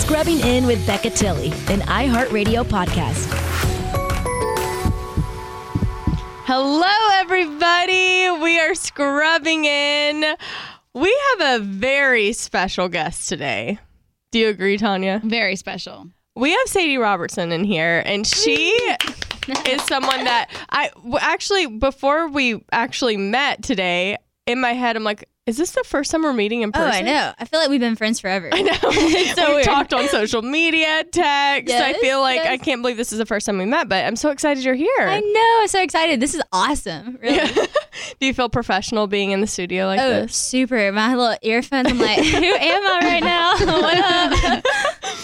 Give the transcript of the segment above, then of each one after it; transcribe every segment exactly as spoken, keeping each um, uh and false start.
Scrubbing In with Becca Tilley, an iHeartRadio podcast. Hello, everybody. We are scrubbing in. We have a very special guest today. Do you agree, Tanya? Very special. We have Sadie Robertson in here, and she is someone that I w- actually, before we actually met today, in my head, I'm like, is this the first time we're meeting in person? Oh, I know. I feel like we've been friends forever. I know. It's so We've weird. talked on social media, text. Yes, I feel like yes. I can't believe this is the first time we met, but I'm so excited you're here. I know. I'm so excited. This is awesome. Really. Yeah. Do you feel professional being in the studio like Oh, this? super. My little earphones. I'm like, who am I right now? What up?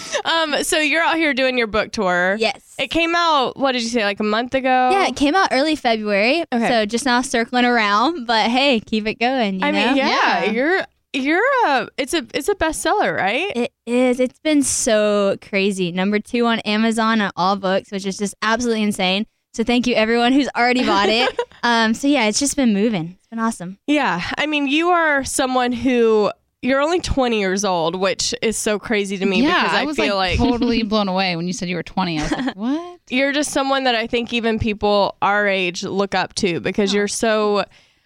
Um, so you're out here doing your book tour. Yes. It came out, what did you say, like a month ago? Yeah, it came out early February. Okay. So just now circling around. But hey, keep it going. You I know? mean, yeah, Yeah. you're you're a it's a it's a bestseller, right? It is. It's been so crazy. Number two on Amazon on all books, which is just absolutely insane. So thank you everyone who's already bought it. um, so yeah, it's just been moving. It's been awesome. Yeah. I mean, you are someone who you're only twenty years old, which is so crazy to me yeah, because I, I was feel like, like, totally blown away when you said you were twenty. I was like, what? you're just someone that I think even people our age look up to because Oh. you're so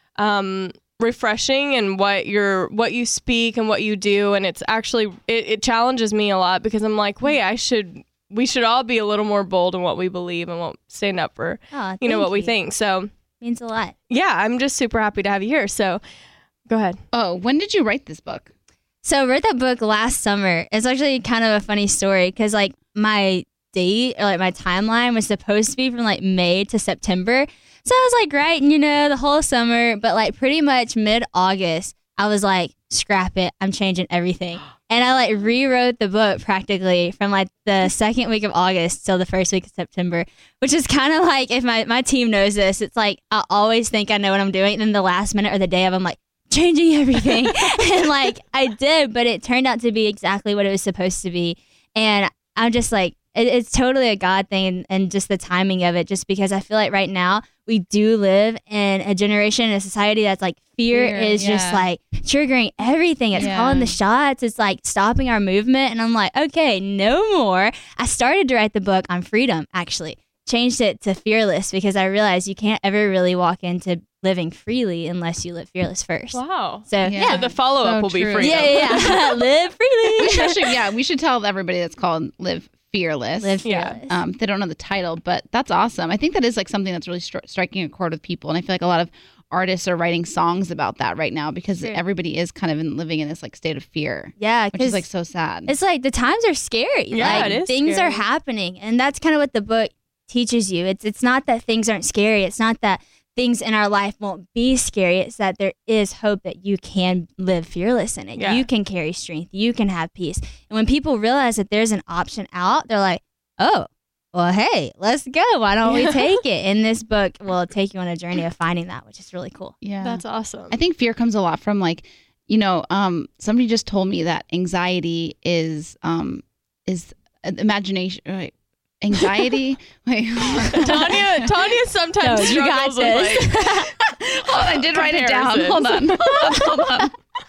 um, refreshing in what you're what you speak and what you do, and it's actually it, it challenges me a lot because I'm like, wait, I should we should all be a little more bold in what we believe and what stand up for, Oh, you know, thank what we think. So Means a lot. yeah, I'm just super happy to have you here. So go ahead. Oh, when did you write this book? So I wrote that book last summer. It's actually kind of a funny story because like my date or like my timeline was supposed to be from like May to September. So I was like writing, you know, the whole summer, but like pretty much mid-August, I was like, scrap it. I'm changing everything. And I like rewrote the book practically from like the second week of August till the first week of September, which is kind of like, if my, my team knows this, it's like I always think I know what I'm doing. And then the last minute or the day of, I'm like, changing everything. And like I did, but it turned out to be exactly what it was supposed to be. And I'm just like, it, it's totally a God thing and, and just the timing of it, just because I feel like right now we do live in a generation, a society that's like fear, Fear, is just yeah. like triggering everything. It's Yeah. calling the shots. It's like stopping our movement. And I'm like, okay, no more. I started to write the book on freedom, actually. Changed it to fearless because I realized you can't ever really walk into living freely unless you live fearless first. Wow. So Yeah. yeah, So the follow up So will be true. free. yeah, yeah, yeah. live freely. We should actually, yeah, we should tell everybody that's called Live Fearless. Live Yeah. fearless. Um, they don't know the title, but that's awesome. I think that is like something that's really stri- striking a chord with people, and I feel like a lot of artists are writing songs about that right now because True. everybody is kind of in, living in this like state of fear, yeah, which because is like so sad. it's like the times are scary. Yeah, like it is things scary. are happening, and that's kind of what the book teaches you. It's it's not that things aren't scary. It's not that things in our life won't be scary. It's that there is hope that you can live fearless in it. Yeah. You can carry strength. You can have peace. And when people realize that there's an option out, they're like, oh, well, hey, let's go. Why don't Yeah. we take it? And this book will take you on a journey of finding that, which is really cool. yeah, That's awesome. I think fear comes a lot from like, you know, um, somebody just told me that anxiety is um, is uh, imagination. Wait, anxiety. Wait, Tanya, Tanya sometimes No, you got struggles with this. like hold on, I did write it down. comparisons. Hold on, hold on, hold on.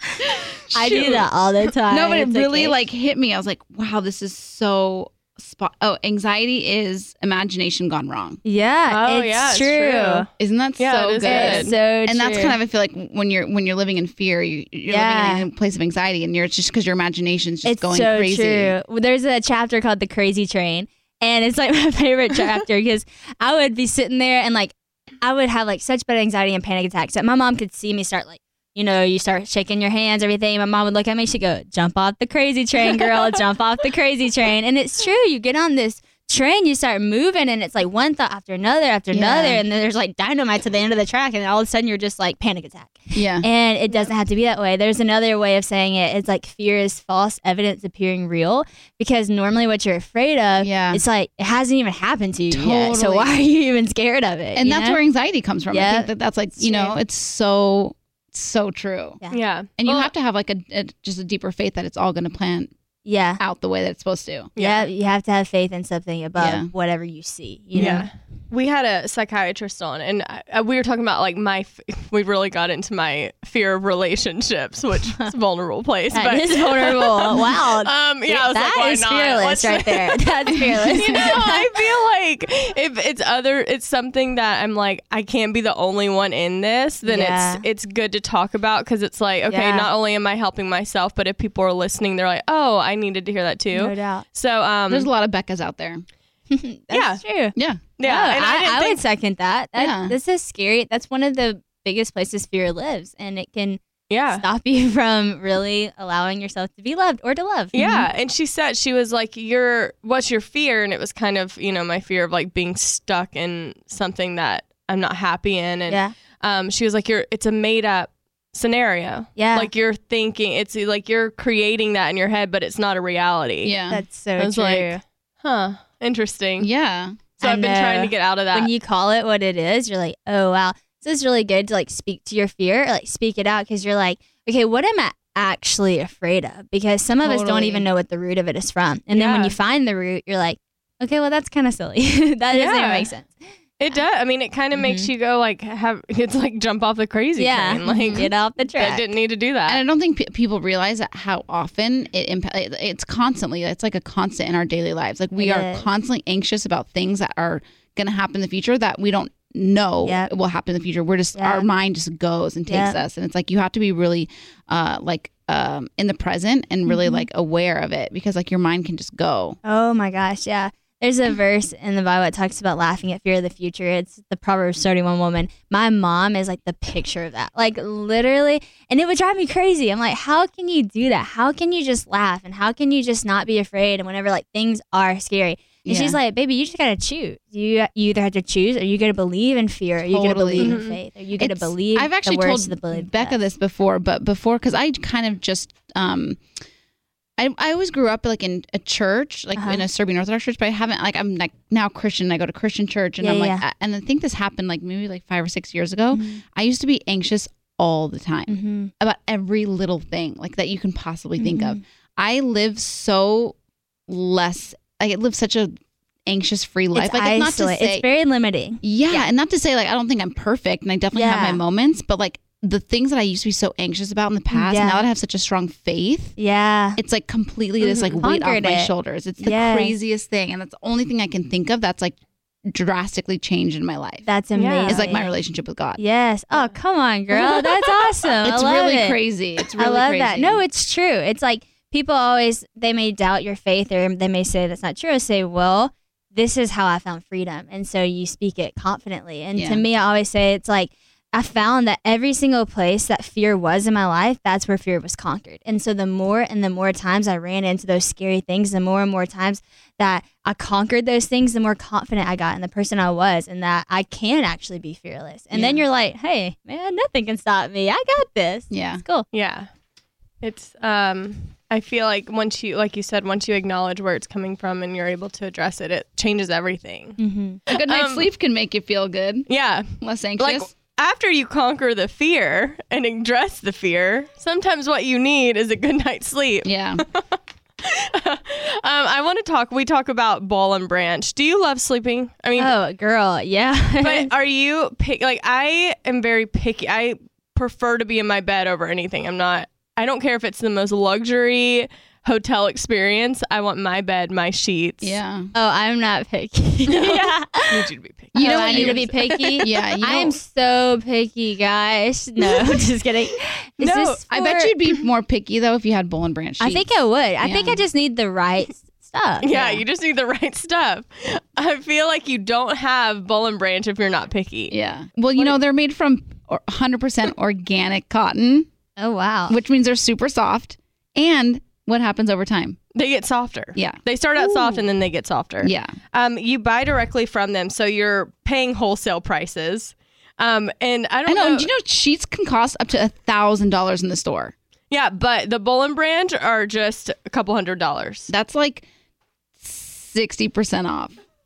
I do Shoot. that all the time. No, but it It's really okay. like hit me. I was like, wow, this is so spot. Oh, anxiety is imagination gone wrong. Yeah, Oh, it's yeah, it's true. true. Isn't that Yeah, so it is good? good. It's so And that's true. kind of, I feel like when you're when you're living in fear, you, you're Yeah. living in a place of anxiety, and you're it's just because your imagination's just it's going so crazy. true. Well, there's a chapter called The Crazy Train, and it's like my favorite chapter because I would be sitting there and like I would have like such bad anxiety and panic attacks that my mom could see me start like, you know, you start shaking your hands, everything. My mom would look at me, she'd go, jump off the crazy train, girl, jump off the crazy train. And it's true. You get on this train, you start moving, and it's like one thought after another after Yeah. another, and then there's like dynamite to the end of the track, and then all of a sudden you're just like panic attack. Yeah. And it doesn't have to be that way. There's another way of saying it. It's like fear is false evidence appearing real, because normally what you're afraid of, Yeah. it's like it hasn't even happened to you yet. So Totally. why are you even scared of it? And you that's know? where anxiety comes from. I Yeah. think that that's like, It's you know, true. it's so, so true. Yeah. yeah. And you Well, have to have like a, a just a deeper faith that it's all going to plan yeah. out the way that it's supposed to. Yeah, you have to have faith in something above Yeah. whatever you see. You know? yeah. we had a psychiatrist on, and I, we were talking about like my. F- we really got into my fear of relationships, which is a vulnerable place. That but is vulnerable. Wow. Um, yeah, I was that like, why is not? fearless Let's- right there. That's fearless. You know, I feel like if it's other, it's something that I'm like, I can't be the only one in this. Then Yeah. it's it's good to talk about because it's like, okay, Yeah. not only am I helping myself, but if people are listening, they're like, oh, I needed to hear that too. No doubt. So, um, There's a lot of Beccas out there. That's Yeah. true. Yeah. yeah, No, and I, I, didn't I think, would second that. that Yeah. This is scary. That's one of the biggest places fear lives, and it can yeah. stop you from really allowing yourself to be loved or to love. Yeah, and she said, she was like, "Your what's your fear?" And it was kind of, you know, my fear of like being stuck in something that I'm not happy in. And Yeah. um, she was like, "You're it's a made up scenario. Yeah. like you're thinking it's like you're creating that in your head, but it's not a reality." Yeah. That's so I was true. like, huh, interesting. yeah. So I I've been know. trying to get out of that. When you call it what it is, you're like, oh, wow. This is really good to like speak to your fear, or, like speak it out, because you're like, okay, what am I actually afraid of? Because some of us don't Totally. even know what the root of it is from. And then when Yeah. you find the root, you're like, okay, well, that's kind of silly. that doesn't Yeah. even make sense. It does. I mean, it kind of makes you go like, have it's like jump off the crazy Yeah. train. Like, Get off the I track. didn't need to do that. And I don't think pe- people realize that how often it impact. It's constantly. It's like a constant in our daily lives. Like we It are is. constantly anxious about things that are going to happen in the future that we don't know Yep. will happen in the future. We're just Yeah. our mind just goes and takes Yep. us, and it's like you have to be really, uh, like um, in the present and really Mhm. like aware of it, because like your mind can just go. Oh my gosh, yeah. There's a verse in the Bible that talks about laughing at fear of the future. It's the Proverbs thirty-one woman. My mom is like the picture of that. Like literally, and it would drive me crazy. I'm like, how can you do that? How can you just laugh? And how can you just not be afraid? And whenever like things are scary. And Yeah. she's like, baby, you just gotta choose. You you either have to choose, or you gotta believe in fear, or you gotta Totally. believe Mhm. in faith, or you gotta It's- believe I've actually the words told of the believe. Becca this before, but before, because I kind of just, um, I, I always grew up like in a church, like Uh-huh. in a Serbian Orthodox church, but I haven't, like, I'm like now Christian. I go to Christian church, and Yeah, I'm like, yeah. I- and I think this happened like maybe like five or six years ago. Mhm. I used to be anxious all the time Mm-hmm. about every little thing, like that you can possibly think of. Mhm. I live so less, I live such a anxious free life. It's like, it's not to isolate. say, It's very limiting. yeah, Yeah. and not to say like I don't think I'm perfect, and I definitely have Yeah. my moments, but like the things that I used to be so anxious about in the past, Yeah. now that I have such a strong faith, Yeah. it's like completely this like weight off Conquered my it. shoulders. It's the Yes. craziest thing, and that's the only thing I can think of that's like drastically changed in my life. That's Yeah. amazing. Is like my relationship with God. Yes. Oh, come on, girl. That's awesome. It's I love really it. crazy. It's really I love crazy. that. No, it's true. It's like people always, they may doubt your faith, or they may say that's not true. I say, well, this is how I found freedom. And so you speak it confidently. And Yeah. to me, I always say it's like, I found that every single place that fear was in my life, that's where fear was conquered. And so the more and the more times I ran into those scary things, the more and more times that I conquered those things, the more confident I got in the person I was, and that I can actually be fearless. And then Yeah. you're like, hey, man, nothing can stop me. I got this. Yeah. It's cool. Yeah. It's um I feel like once you like you said, once you acknowledge where it's coming from and you're able to address it, it changes everything. Mm-hmm. A good night's Um, sleep can make you feel good, Yeah. less anxious. Like after you conquer the fear and address the fear, sometimes what you need is a good night's sleep. yeah. um, I want to talk we talk about Ball and Branch. Do you love sleeping? I mean, Oh, girl, yeah. but are you pick like I am very picky. I prefer to be in my bed over anything. I'm not I don't care if it's the most luxury hotel experience. I want my bed, my sheets. Yeah. oh, I'm not picky. yeah. I need you to be picky. You oh, know I what need you to be picky. Yeah, you know, I'm so picky, guys. No, just kidding. It's No, just I bet for- you'd be more picky though if you had Bull and Branch sheets. I think I would. I think Yeah. I just need the right s- stuff. Yeah, you just need the right stuff. I feel like you don't have Bull and Branch if you're not picky. Yeah. Well, you know, they're made from or- one hundred percent organic cotton, Oh wow. which means they're super soft. And what happens over time? They get softer. Yeah. They start out soft and then they get softer. Yeah. Um, you buy directly from them, so you're paying wholesale prices. Um, and I I don't know. know. And do you know sheets can cost up to a thousand dollars in the store? Yeah, but the Bull and Branch are just a couple hundred dollars. That's like sixty percent off.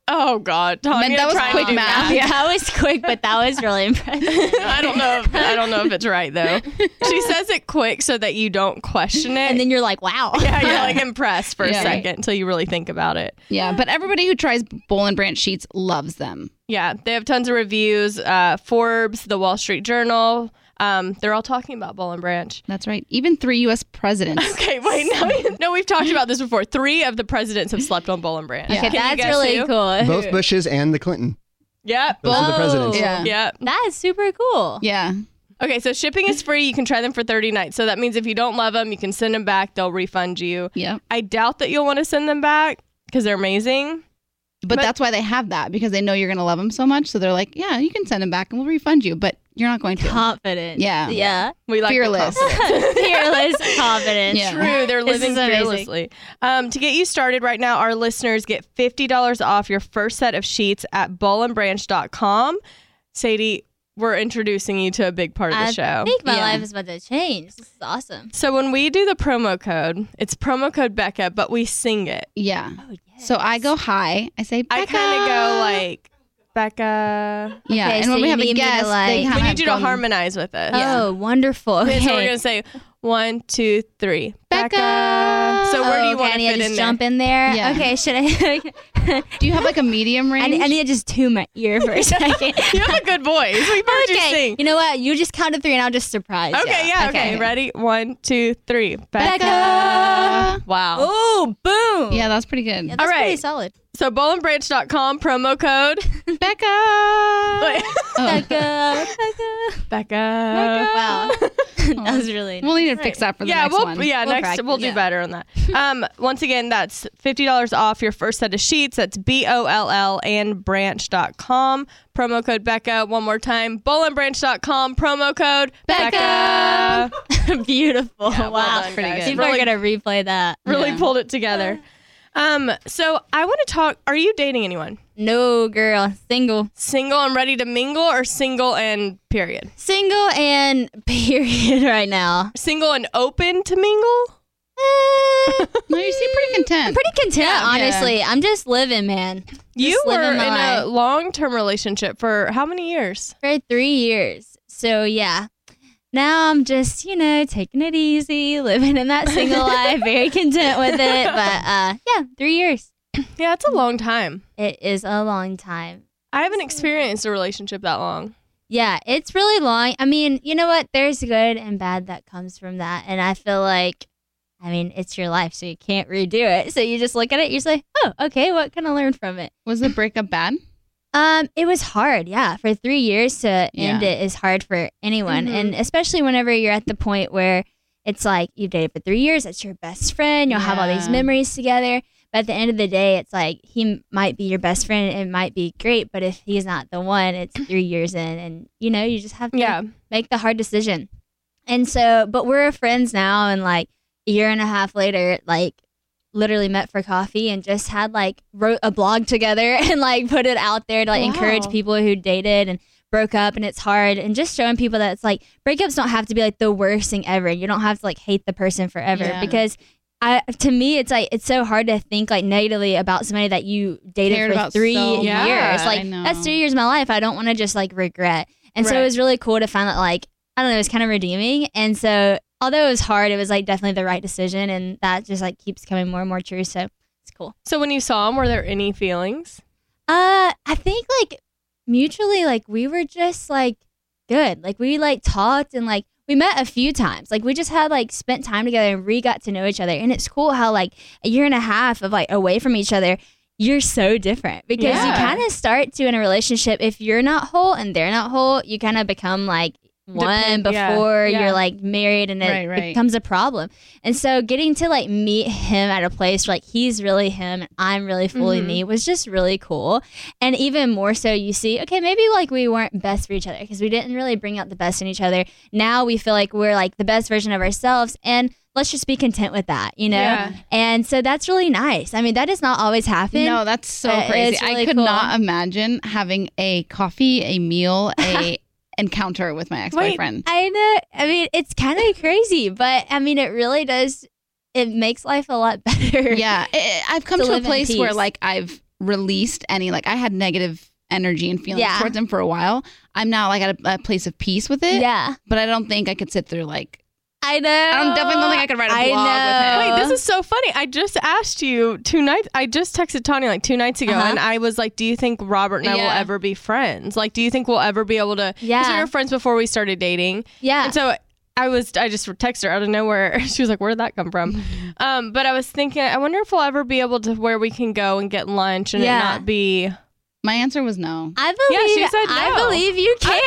Oh God, Tanya, Man, that was trying quick to do math. Yeah, that was quick, but that was really impressive. I don't know. If, I don't know if it's right though. She says it quick so that you don't question it, And then you're like, wow. yeah, you're like impressed for a Yeah. second until you really think about it. Yeah, but everybody who tries Boll and Branch sheets loves them. Yeah, they have tons of reviews. Uh, Forbes, The Wall Street Journal. Um, they're all talking about Boll and Branch. That's right. Even three U S presidents. Okay, wait. No, no, we've talked about this before. Three of the presidents have slept on Boll and Branch. Yeah. Okay, Can you that's guess really who? cool. Both Bushes and the Clinton. Yeah. Those are the Oh. presidents. Yeah. Yeah. That is super cool. Yeah. Okay, so shipping is free. You can try them for thirty nights. So that means if you don't love them, you can send them back. They'll refund you. Yeah. I doubt that you'll want to send them back because they're amazing. But, But- that's why they have that, because they know you're going to love them so much. So they're like, yeah, you can send them back and we'll refund you, but you're not going to. Confident. Yeah. Yeah. We like the Fearless. confidence. Fearless confidence. Yeah. True, they're This living is amazing. fearlessly. Um, to get you started right now, our listeners get fifty dollars off your first set of sheets at boll and branch dot com. Sadie, we're introducing you to a big part of the I show. think my Yeah. life is about to change. This is awesome. So when we do the promo code, it's promo code Becca, but we sing it. Yeah. Oh, yes. So I go hi. I say, I Becca. kind of go like, Becca. Yeah. Okay, and so when we you have a need me to, guest, they like- kind We of need you to harmonize with us. Yeah. Oh, wonderful. Okay. Okay, so we're going to say one, two, three. Becca. So where do you Oh, okay, want I to need fit to just in jump there? in there? Yeah. Okay, should I? Do you have like a medium I, range? I need to just tune my ear for a second. You have a good voice. We've heard you okay, sing. you know what? You just count to three and I'll just surprise you. Okay, yeah, okay. Okay. Ready? One, two, three. Becca. Becca. Wow. Oh, boom. Yeah, that's pretty good. Yeah, that's All right. pretty solid. So boll and branch dot com promo code Becca. Wait. Oh. Becca, Becca. Becca. Wow. that was really We'll need to fix that for the Yeah, next we'll one. yeah, We'll next practice. we'll do Yeah. better on that. Um once again, that's fifty dollars off your first set of sheets. That's B O L L and branch dot com. Promo code Becca. One more time. boll and branch dot com promo code Becca. Becca. beautiful. Yeah, well wow. done, Pretty guys. good. People Really, are going to replay that. really Yeah. pulled it together. Um so I want to talk, are you dating anyone? No, girl. Single. Single and ready to mingle, or single and period? Single and period right now. Single and open to mingle? Eh, No, you seem pretty content. I'm pretty content, Yeah. honestly. I'm just living, man. You Just were living in my a life. long-term relationship for how many years? For three years. So, yeah. Now I'm just, you know, taking it easy, living in that single life, very content with it. But, uh, yeah, three years. Yeah, it's a long time. It is a long time. I haven't experienced a relationship that long. Yeah, it's really long. I mean, you know what? There's good and bad that comes from that. And I feel like, I mean, it's your life, so you can't redo it. So you just look at it, you say, oh, okay, what can I learn from it? Was the breakup bad? Um, it was hard, yeah. For three years to end Yeah. it is hard for anyone. Mhm. And especially whenever you're at the point where it's like you've dated for three years, it's your best friend, you'll have all these Yeah. memories together. But at the end of the day, it's like he m- might be your best friend, it might be great, but if he's not the one, it's three years in, and you know, you just have to Yeah. make the hard decision. And so, but we're friends now, and like a year and a half later, like literally met for coffee and just had like wrote a blog together and like put it out there to like encourage Wow. people who dated and broke up and it's hard, and just showing people that it's like breakups don't have to be like the worst thing ever. You don't have to like hate the person forever Yeah. because I, to me, it's like it's so hard to think like negatively about somebody that you dated Cared for about three so much. years. I Like know. that's three years of my life. I don't want to just like regret. And so Right. it was really cool to find that like I don't know, it was kind of redeeming. And so although it was hard, it was like definitely the right decision, and that just like keeps coming more and more true. So it's cool. So when you saw him, were there any feelings? Uh, I think like mutually, like we were just like good. Like we like talked and like we met a few times. Like we just had like spent time together and we got to know each other. And it's cool how like a year and a half of like away from each other, you're so different because you Yeah. kind of start to in a relationship. If you're not whole and they're not whole, you kind of become like one Depend- yeah, before yeah. you're like married, and it Right, right. becomes a problem. And so getting to like meet him at a place where like he's really him and I'm really fully Mhm. me was just really cool. And even more so, you see, okay, maybe like we weren't best for each other because we didn't really bring out the best in each other. Now we feel like we're like the best version of ourselves, and let's just be content with that, you know? Yeah. And so that's really nice. I mean, that does not always happen. No, that's so Uh, crazy. it's I really could cool. not imagine having a coffee, a meal, a encounter with my ex-boyfriend. I know. I mean, it's kind of crazy, but I mean, it really does. It makes life a lot better. Yeah, I- I've come To to, a live in place where peace. like I've released any, like I had negative energy and feelings Yeah. towards him for a while. I'm now like at a, a place of peace with it. Yeah. But I don't think I could sit through like, I know. I definitely don't think I could write a I blog with him. Wait, this is so funny. I just asked you two nights. I just texted Tanya like two nights ago, Uh-huh. and I was like, "Do you think Robert and I will Yeah. ever be friends? Like, do you think we'll ever be able to?" Yeah. Because we were friends before we started dating, Yeah. and so I was. I just texted her out of nowhere. She was like, "Where did that come from?" um, but I was thinking, I wonder if we'll ever be able to where we can go and get lunch and Yeah. it not be. My answer was no. I believe. Yeah, she said I no. believe you can.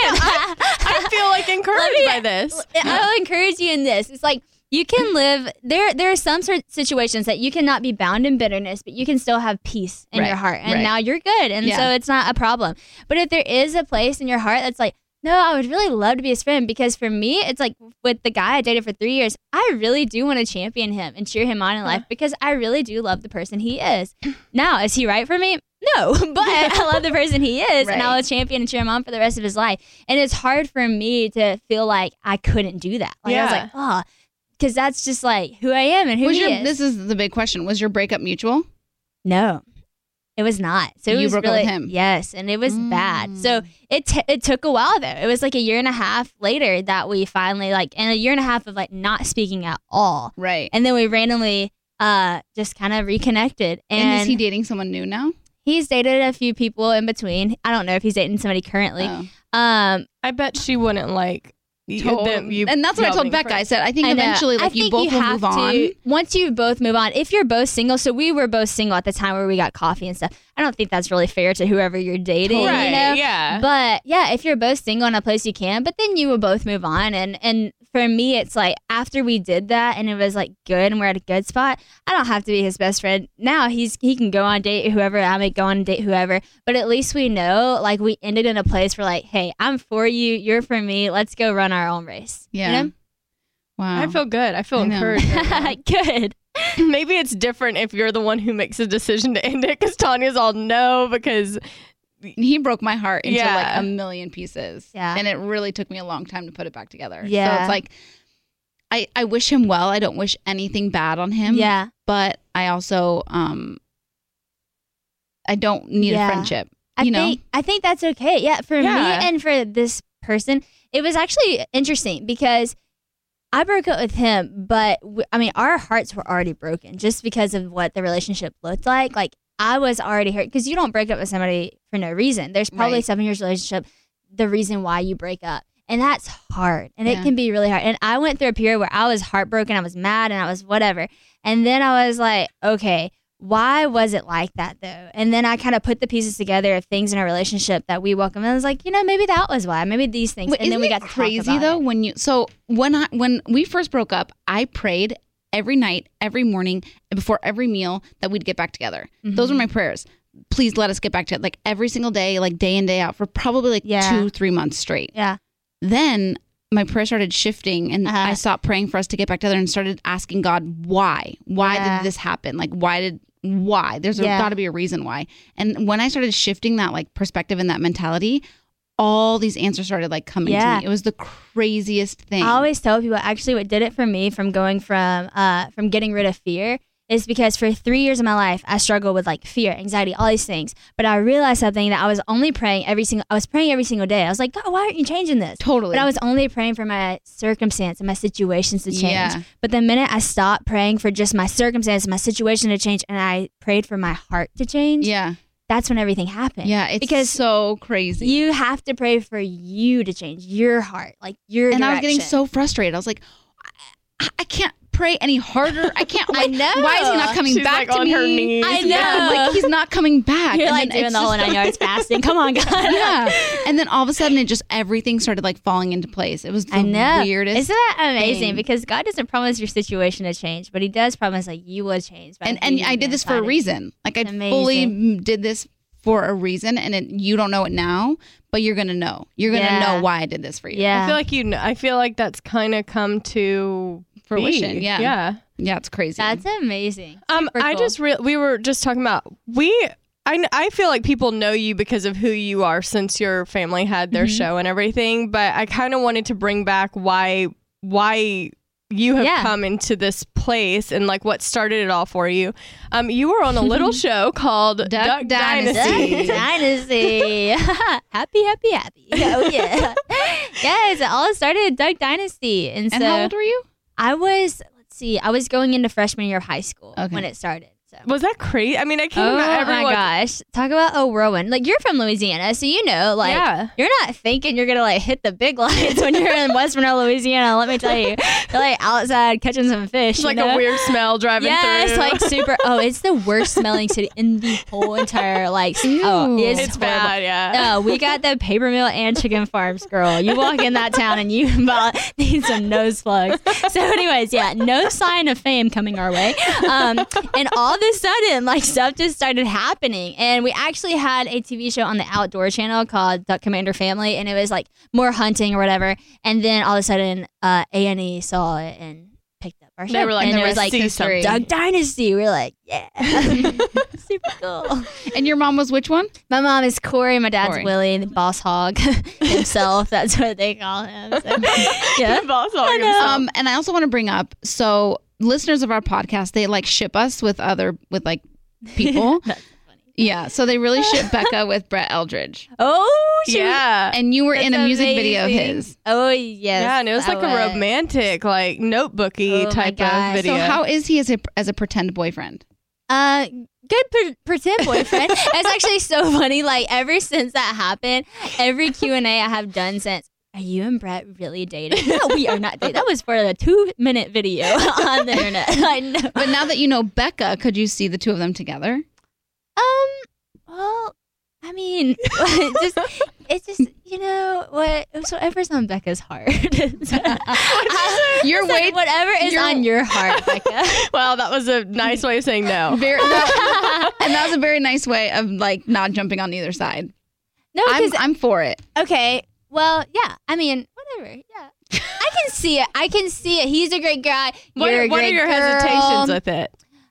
I feel like encouraged me- by this. I'll encourage you in this. It's like you can live there. There are some sort situations that you cannot be bound in bitterness, but you can still have peace in Right, your heart, and right. now you're good, and Yeah. so it's not a problem. But if there is a place in your heart that's like, no, I would really love to be his friend, because for me, it's like with the guy I dated for three years, I really do want to champion him and cheer him on in life because I really do love the person he is. Now, is he right for me? No, but I love the person he is, and I Right. will champion and cheer him on for the rest of his life. And it's hard for me to feel like I couldn't do that. Like I was Yeah. like, oh, because that's just like who I am and who Was he your, is. this is the big question. Was your breakup mutual? No, it was not. So it You was broke up really, with him? Yes, and it was bad. So Mm. it t- it took a while though. It was like a year and a half later that we finally like, and a year and a half of like not speaking at all, Right. and then we randomly uh just kind of reconnected. And, And is he dating someone new now? he's dated a few people in between. I don't know if he's dating somebody currently. Oh. Um, I bet she wouldn't like. y- Told- them- you and that's what I y'all told being Becca. I friends. said, I think I know. eventually, like, I you think both will have move on. to- once you both move on, if you're both single, so we were both single at the time where we got coffee and stuff. I don't think that's really fair to whoever you're dating, Right, you know? yeah. But yeah, if you're both single in a place you can, but then you will both move on. And and for me, it's like after we did that and it was like good and we're at a good spot, I don't have to be his best friend. Now he's he can go on date whoever, I may go on and date whoever. But at least we know like we ended in a place where like, hey, I'm for you, you're for me. Let's go run our own race. Yeah. You Wow. I feel good. I feel I know. encouraged. right now. know? Good. Maybe it's different if you're the one who makes a decision to end it, because Tanya's all no, because he broke my heart into Yeah. like a million pieces. Yeah. And it really took me a long time to put it back together. So Yeah. it's like, I, I wish him well. I don't wish anything bad on him. Yeah. But I also, um, I don't need Yeah. a friendship. I you know? think I think that's okay. Yeah, for Yeah. me and for this person, it was actually interesting because I broke up with him, but w- I mean, our hearts were already broken just because of what the relationship looked like. Like I was already hurt because you don't break up with somebody for no reason. There's probably Right. seven years relationship, the reason why you break up. And that's hard. And Yeah. it can be really hard. And I went through a period where I was heartbroken, I was mad, and I was whatever. And then I was like, okay, why was it like that though? And then I kind of put the pieces together of things in our relationship that we welcome. And I was like, you know, maybe that was why. Maybe these things. But and then isn't we it got to talk crazy about though it. when you so when I when we first broke up, I prayed every night, every morning, and before every meal that we'd get back together. Those Mm-hmm. were my prayers. Please let us get back together, like every single day, like day in day out for probably like Yeah. two three months straight. Yeah. Then my prayer started shifting, and Uh-huh. I stopped praying for us to get back together and started asking God why. Why Yeah. did this happen? Like why did why? There's Yeah. got to be a reason why. And when I started shifting that like perspective and that mentality, all these answers started like coming Yeah. to me. It was the craziest thing. I always tell people actually what did it for me from going from uh from getting rid of fear is because for three years of my life I struggled with like fear, anxiety, all these things. But I realized something that I was only praying every single I was praying every single day. I was like, God, why aren't you changing this? Totally. But I was only praying for my circumstance and my situations to change. Yeah. But the minute I stopped praying for just my circumstance, my situation to change, and I prayed for my heart to change, yeah. that's when everything happened. Yeah. It's Because so crazy. you have to pray for you to change your heart, like your and I was getting direction. so frustrated. I was like, I, I can't pray any harder. I can't. I Like, know. Why is he not coming She's, back like, to on me? her knees. I Yeah, know. like he's not coming back. You're And like then doing it's the whole just- nine yards fasting. Come on, God. Yeah. And then all of a sudden, it just everything started like falling into place. It was the I know. weirdest. Isn't that amazing? thing. Because God doesn't promise your situation to change, but He does promise like you will change. by and and being I did this for a inside of reason. Like I Amazing. fully mm, did this for a reason, and it, you don't know it now, but you're gonna know. You're gonna Yeah. know why I did this for you. you. Yeah. I feel like you. Know, I feel like that's kind of come to Fruition. be. Yeah. Yeah. Yeah, it's crazy. That's amazing. Um, Super I cool. just re- we were just talking about we. I, kn- I feel like people know you because of who you are since your family had their Mm-hmm. show and everything. But I kind of wanted to bring back why why you have Yeah. come into this place and like what started it all for you. Um, you were on a little show called Duck, Duck Dynasty. Dynasty. Dynasty. happy, happy, happy. Oh, yeah. Yes, it all started at Duck Dynasty. And, And so how old were you? I was, let's see, I was going into freshman year of high school Okay. when it started. So. Was that crazy? I mean, I can't Oh imagine everyone. my gosh. Talk about a whirlwind. Like, you're from Louisiana, so you know, like, Yeah. you're not thinking you're going to, like, hit the big lights when you're in West Monroe, Louisiana. Let me tell you. You're, like, outside catching some fish. It's you like know? a weird smell driving Yes, through. like super. Oh, it's the worst smelling city in the whole entire, like, oh, Ew. it's, it's horrible. bad, yeah. No, we got the paper mill and chicken farms, girl. You walk in that town and you about need some nose plugs. So, anyways, yeah, no sign of fame coming our way. Um, and all of a sudden, like, stuff just started happening. And we actually had a T V show on the Outdoor Channel called Duck Commander Family, and it was like more hunting or whatever. And then all of a sudden, uh, A and E saw it and picked up our show. They were like, and the it was like rest is history. Duck Dynasty. We were like, yeah, super cool. And your mom was which one? My mom is Corey. My dad's Corey. Willie, the boss hog himself. That's what they call him. So, yeah. Boss hog I know. himself. Um, and I also want to bring up, so listeners of our podcast, they like ship us with other, with like people. That's funny. Yeah. So they really ship Becca with Brett Eldridge. Oh, shoot. Yeah. And you were in a That's music video of amazing. his. Oh, yes. Yeah, and it was I like a romantic, like notebooky Oh my type of gosh. video. So how is he as a, as a pretend boyfriend? Uh, good pre- pretend boyfriend. It's actually so funny. Like, ever since that happened, every Q and A I have done since, are you and Brett really dating? No, we are not dating. That was for the two-minute video on the internet. I know. But now that you know Becca, could you see the two of them together? Um, well, I mean, it just it's just you know what whatever's on Becca's heart. You're way whatever is you're- on your heart, Becca. Well, that was a nice way of saying no. very, that- and that was a very nice way of like not jumping on either side. No, I'm because I'm for it. okay, well, yeah, I mean, whatever, yeah. I can see it. I can see it. He's a great guy. What, You're a what are great your girl. hesitations with it?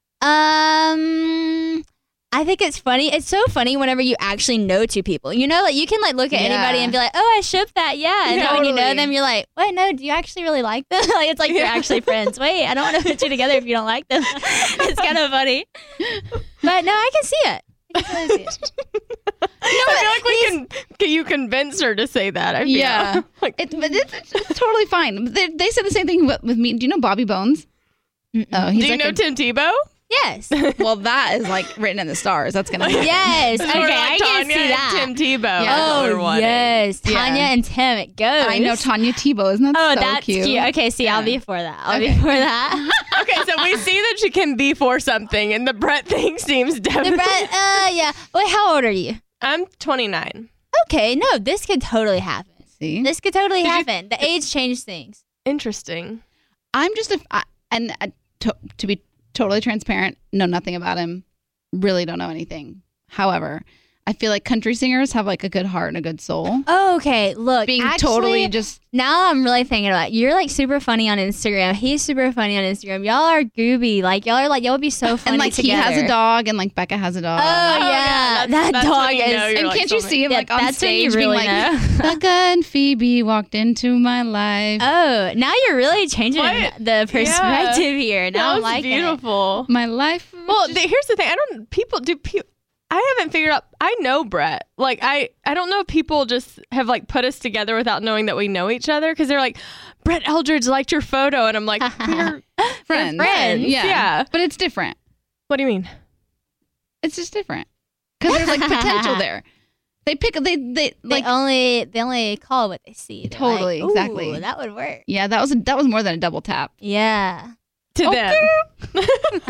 Um, I think it's funny. It's so funny whenever you actually know two people. You know, like you can like look at Yeah. anybody and be like, "Oh, I ship that." Yeah, and then when you know Totally. them, you're like, "Wait, no, do you actually really like them?" Like it's like you're Yeah. actually friends. Wait, I don't want to put you together if you don't like them. It's kind of funny, but no, I can see it. I can totally see it. I feel like we can, can you convince her to say that? I feel. Yeah. Like, It, but it's, it's, it's totally fine. They, they said the same thing with, with me. Do you know Bobby Bones? Oh, he's do you like know a- Tim Tebow? Yes, well, that is like written in the stars. That's gonna happen. yes. Sort Okay, of I like can Tanya see and that. Tim Tebow. Yeah. is what we're Oh wanting. yes, Yeah. Tanya and Tim. It goes. I know Tanya Tebow. Isn't that Oh, so that's cute? cute. Okay, see, I'll Yeah. be for that. I'll Okay. be for that. Okay, so we see that she can be for something, and the Brett thing seems The definitely. Brett, uh, yeah. Wait, how old are you? I'm twenty-nine. Okay, no, this could totally happen. See, This could totally Did you- happen. The age changed things. Interesting. I'm just a I, and uh, to, to be totally transparent, know nothing about him. Really don't know anything. However, I feel like country singers have like a good heart and a good soul. Oh, okay. Look, Being actually, totally just now I'm really thinking about it. You're like super funny on Instagram. He's super funny on Instagram. Y'all are gooby. Like y'all are like y'all would be so funny and like together. he has a dog and like Becca has a dog. Oh, Oh, yeah, yeah, that's- that that's dog when you is. know you're and like can't you soulmate. see him Yeah, like on that's when you stage being really like know. Becca and Phoebe walked into my life. Oh, now you're really changing What? the perspective here. Now That I'm was liking it. beautiful. My life. Well, the, here's the thing. I don't. People do. Pe- I haven't figured out. I know Brett. Like I. I don't know if people just have like put us together without knowing that we know each other because they're like, Brett Eldridge liked your photo, and I'm like, we're friends. friends. Yeah. Yeah. But it's different. What do you mean? It's just different. Because there's like potential there. They pick they they Like like only they only call what they see. They're Totally, like, exactly. "Ooh, that would work. yeah, that was a, that was more than a double tap. Yeah. To Okay. them.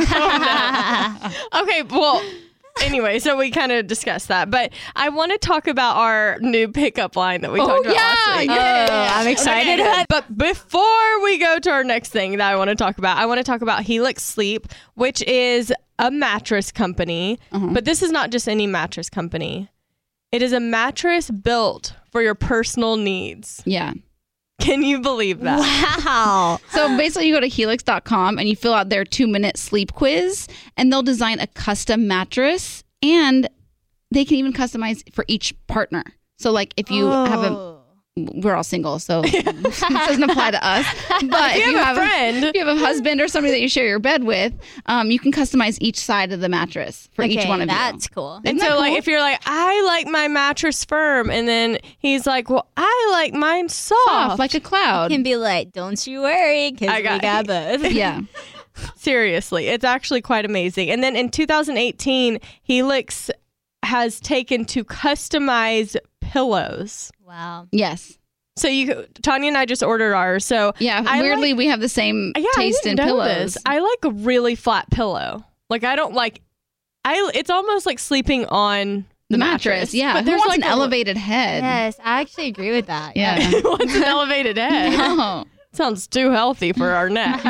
Oh, no. Okay. Well. Anyway, so we kind of discussed that, but I want to talk about our new pickup line that we Oh, talked about yeah, last week. yeah. Oh, I'm excited Okay, about But before we go to our next thing that I want to talk about, I want to talk about Helix Sleep, which is a mattress company. Uh-huh. But this is not just any mattress company. It is a mattress built for your personal needs. Yeah. Can you believe that? Wow. So basically, you go to helix dot com and you fill out their two minute sleep quiz, and they'll design a custom mattress, and they can even customize for each partner. So, like, if you have a Oh. we're all single, so it doesn't apply to us. But If you have a a, friend. if you have a husband or somebody that you share your bed with, um, you can customize each side of the mattress for each Okay, one of that's you. cool. And Isn't so, that like, cool? if you're like, I like my mattress firm, and then he's like, well, I like mine soft. Soft, like a cloud. Can be like, don't you worry, because I we got- got both. Yeah. Seriously, it's actually quite amazing. And then in two thousand eighteen, Helix has taken to customize pillows. Wow. Yes. So you, Tanya and I just ordered ours. So Yeah. I weirdly, like- we have the same yeah, taste I in didn't know pillows. this. I like a really flat pillow. Like I don't like. I. It's almost like sleeping on The mattress. Yeah. But Who there's wants like an a- elevated head? Yes, I actually agree with that. Yeah. What's an elevated head? No. Sounds too healthy for our necks.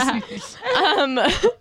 um,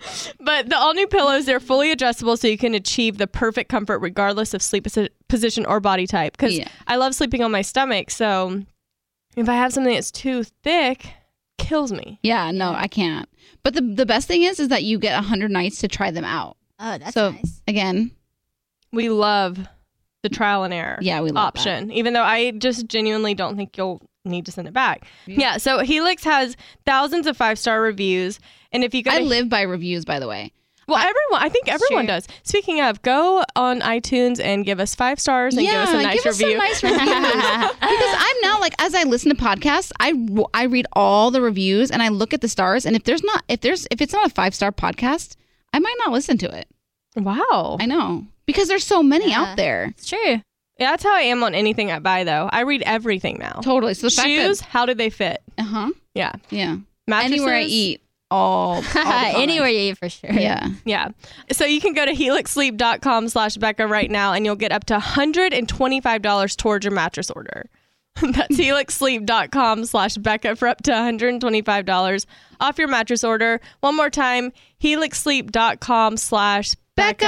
but the all new pillows, they're fully adjustable so you can achieve the perfect comfort regardless of sleep posi- position or body type. Because Yeah. I love sleeping on my stomach. So if I have something that's too thick, kills me. Yeah. No, I can't. But the the best thing is, is that you get a hundred nights to try them out. Oh, that's so nice. again, We love the trial and error yeah, we love option, even though I just genuinely don't think you'll need to send it back. Yeah. So Helix has thousands of five star reviews. And if you go that. I to live by reviews, by the way. Well, everyone, I think everyone true. does. Speaking of, go on iTunes and give us five stars and give us a nice give review. us some nice reviews. Because I'm now like, as I listen to podcasts, I I read all the reviews and I look at the stars. And if there's not, if there's, if it's not a five star podcast, I might not listen to it. Wow. I know, because there's so many Yeah. out there. It's true. Yeah, that's how I am on anything I buy, though. I read everything now. Totally. So the Shoes, fact how do they fit? that, uh huh, Yeah. yeah. Mattresses. Anywhere I eat, all, all the comments. Anywhere you eat for sure. Yeah. Yeah. So you can go to helix sleep dot com slash Becca right now and you'll get up to one hundred twenty-five dollars towards your mattress order. That's helix sleep dot com slash Becca for up to one hundred twenty-five dollars off your mattress order. One more time, helix sleep dot com slash Becca.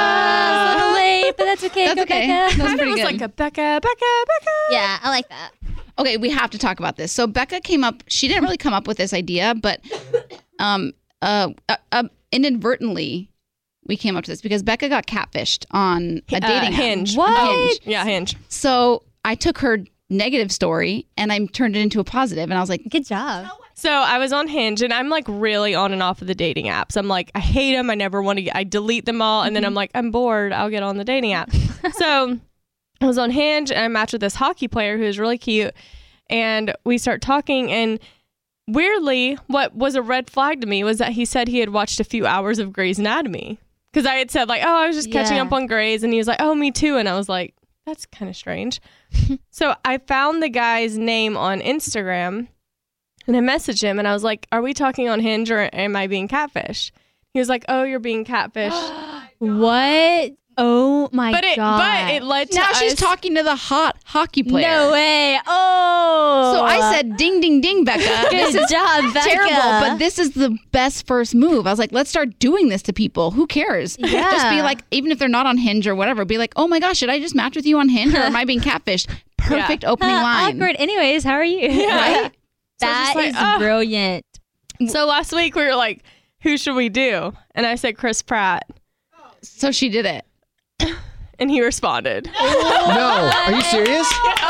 A little late, but that's okay. That's Go okay. Becca. That was Kind of pretty was good. like a Becca, Becca, Becca. Yeah, I like that. Okay, we have to talk about this. So Becca came up. She didn't really come up with this idea, but um, uh, uh, uh inadvertently, we came up to this because Becca got catfished on a Uh, dating app. Hinge. What? Hinge. Yeah, Hinge. So I took her negative story and I turned it into a positive, and I was like, Good job. So I was on Hinge and I'm like really on and off of the dating apps. I'm like, I hate them. I never want to get, I delete them all. And then I'm like, I'm bored. I'll get on the dating app. So I was on Hinge and I matched with this hockey player who is really cute. And we start talking, and weirdly, what was a red flag to me was that he said he had watched a few hours of Grey's Anatomy. Because I had said like, oh, I was just catching Yeah. up on Grey's. And he was like, oh, me too. And I was like, that's kind of strange. So I found the guy's name on Instagram. And I messaged him and I was like, are we talking on Hinge or am I being catfished? He was like, oh, you're being catfished. What? Oh my but it god. but it led to now she's us- talking to the hot hockey player. No way. Oh. So I said, ding, ding, ding, Becca. This Good is job, Becca. terrible, but this is the best first move. I was like, let's start doing this to people. Who cares? Yeah. Just be like, even if they're not on Hinge or whatever, be like, oh my gosh, should I just match with you on Hinge or am I being catfished? Perfect opening Uh, line. awkward. Anyways, how are you? Yeah. Right? So I was That just like, is "Ah." brilliant. So last week we were like, who should we do? And I said Chris Pratt. So she did it. And he responded. No, are you serious?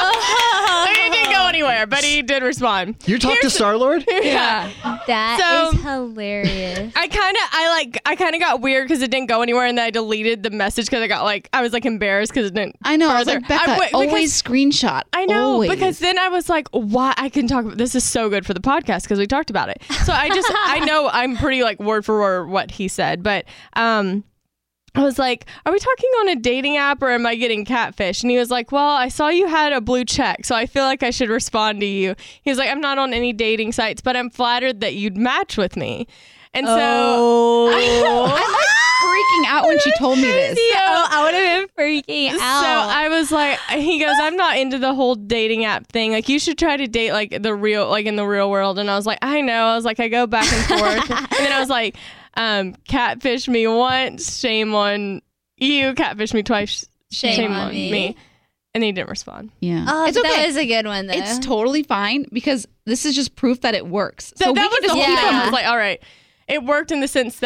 I mean, he didn't go anywhere, but he did respond. You talked to Star Lord? Yeah. That So- is hilarious. I kind of, I like, I kind of got weird because it didn't go anywhere, and then I deleted the message because I got like, I was like embarrassed because it didn't. I know. I was further. like, Becca, I- wait, always screenshot. I know, always. because then I was like, why? I can talk about this is so good for the podcast because we talked about it. So I just, I know I'm pretty like word for word what he said, but um, I was like, are we talking on a dating app or am I getting catfish? And he was like, well, I saw you had a blue check, so I feel like I should respond to you. He was like, I'm not on any dating sites, but I'm flattered that you'd match with me. And so I'm like freaking out when she told me this. Oh, I would have been freaking out. So I was like, he goes, I'm not into the whole dating app thing. Like, you should try to date like the real, like in the real world. And I was like, I know. I was like, I go back and forth. And then I was like, um, catfish me once, shame on you. Catfish me twice, Shame shame, on on me. me. And he didn't respond. Yeah. oh, it's okay. that was a good one though. It's totally fine because this is just proof that it works. So So we that can was just the whole keep thing. Yeah. I was like, all right, it worked in the sense that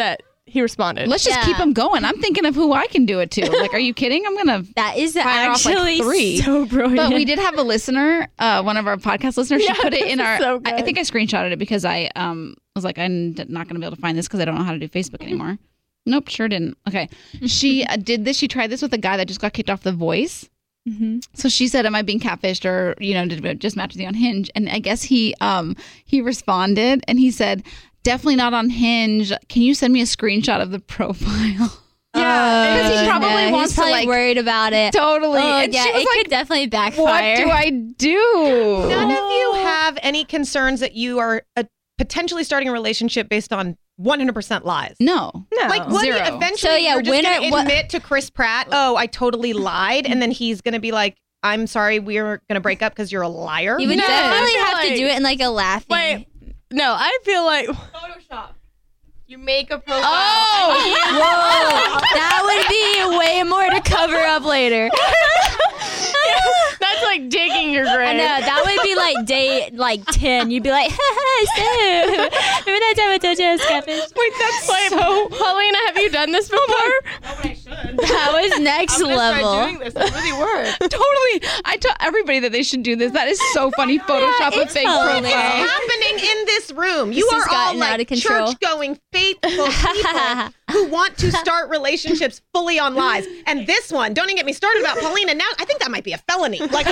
he responded. Let's just Yeah. keep them going. I'm thinking of who I can do it to. Like, are you kidding? I'm gonna. That is Fire off, like, actually three. so brilliant. But we did have a listener, uh, one of our podcast listeners. She Yeah, put it in this our. is so I, I good. think I screenshotted it because I um was like, I'm not going to be able to find this because I don't know how to do Facebook anymore. Nope, sure didn't. Okay, she uh, did this. She tried this with a guy that just got kicked off The Voice. Mhm. So she said, "Am I being catfished, or you know, did it just match with you on Hinge?" And I guess he um he responded and he said, "Definitely not on Hinge. Can you send me a screenshot of the profile?" Yeah, because he Oh, probably no, wants he's to probably like worried about it. totally. Oh, and yeah, she was it like, could definitely "What backfire. do I do?" None of you have any concerns that you are uh, potentially starting a relationship based on one hundred percent lies. No. No. Like, what do you- Zero. eventually So, yeah, you're just when going are- to what- admit to Chris Pratt, oh, I totally lied. And then he's going to be like, I'm sorry, we're going to break up because you're a liar. You would No, definitely I feel have to like- do it in like a laughing. Wait, no, I feel like. Photoshop. You make a profile. Oh, Whoa, that would be way more to cover up later. that's like digging your grave. I know that would be like day like ten. You'd be like, so remember that time I told you I was catfish? Wait, that's like, so, Paulina, have you done this before? Oh, but I should. That was next I'm gonna level. start doing this. It really works. Totally. I tell everybody that they should do this. That is so funny. Photoshop a it's fake hilarious. profile. happening in this room. You This are has all gotten out like of control. church-going, faithful people who want to start relationships fully on lies. And this one, don't even get me started about Paulina. Now, I think that might be a felony. Like,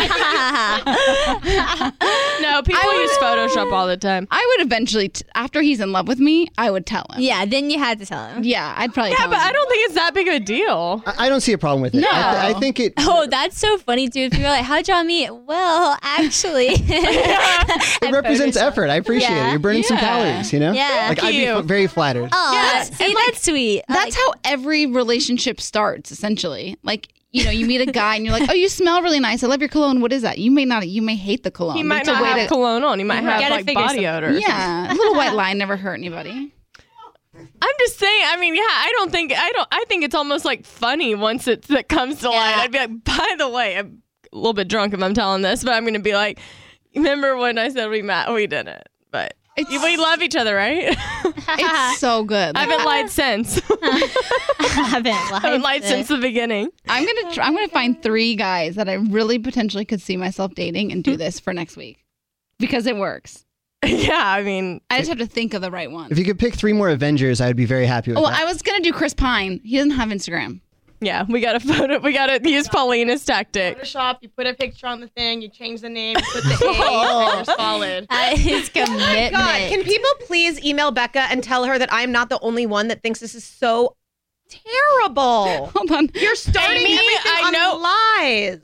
I No, people use Photoshop all the time. I would eventually, t- after he's in love with me, I would tell him. Yeah, then you had to tell him. Yeah, I'd probably Yeah, tell but him. I don't think it's that big of a deal. I I don't see a problem with it. No. I, th- I think it. Oh, that's so funny too. If people are like, how'd y'all meet? Well, actually. It represents effort. I appreciate Yeah. it. You're burning some Yeah. calories, you know? Yeah. Like, I'd be you. f- very flattered. Oh, Yes, that's, see, that's sweet. I That's like- how every relationship starts, essentially. Like, you know, you meet a guy and you're like, oh, you smell really nice. I love your cologne. What is that? You may not, you may hate the cologne. He but might it's a not way have to- cologne on. He might You have gotta like figure body some- odor. Yeah, a little white lie never hurt anybody. I'm just saying. I mean, yeah, I don't think I don't. I think it's almost like funny once it's that comes to light. Yeah. I'd be like, by the way, I'm a little bit drunk if I'm telling this, but I'm gonna be like, remember when I said we met? We didn't, but we love each other, right? It's so good. I Like, haven't lied since. I haven't lied, I haven't lied since the beginning. I'm gonna, try, I'm gonna find three guys that I really potentially could see myself dating and do this for next week because it works. Yeah, I mean, I just have to think of the right one. If you could pick three more Avengers, I'd be very happy with Oh, that. I was gonna do Chris Pine. He doesn't have Instagram. yeah, we got to photo. We got to use Paulina's tactic. Photoshop. You put a picture on the thing. You change the name. You put the A. And you're solid. That is commitment. God, can people please email Becca and tell her that I'm not the only one that thinks this is so terrible? Hold on. You're starting Amy, everything I on know- lies.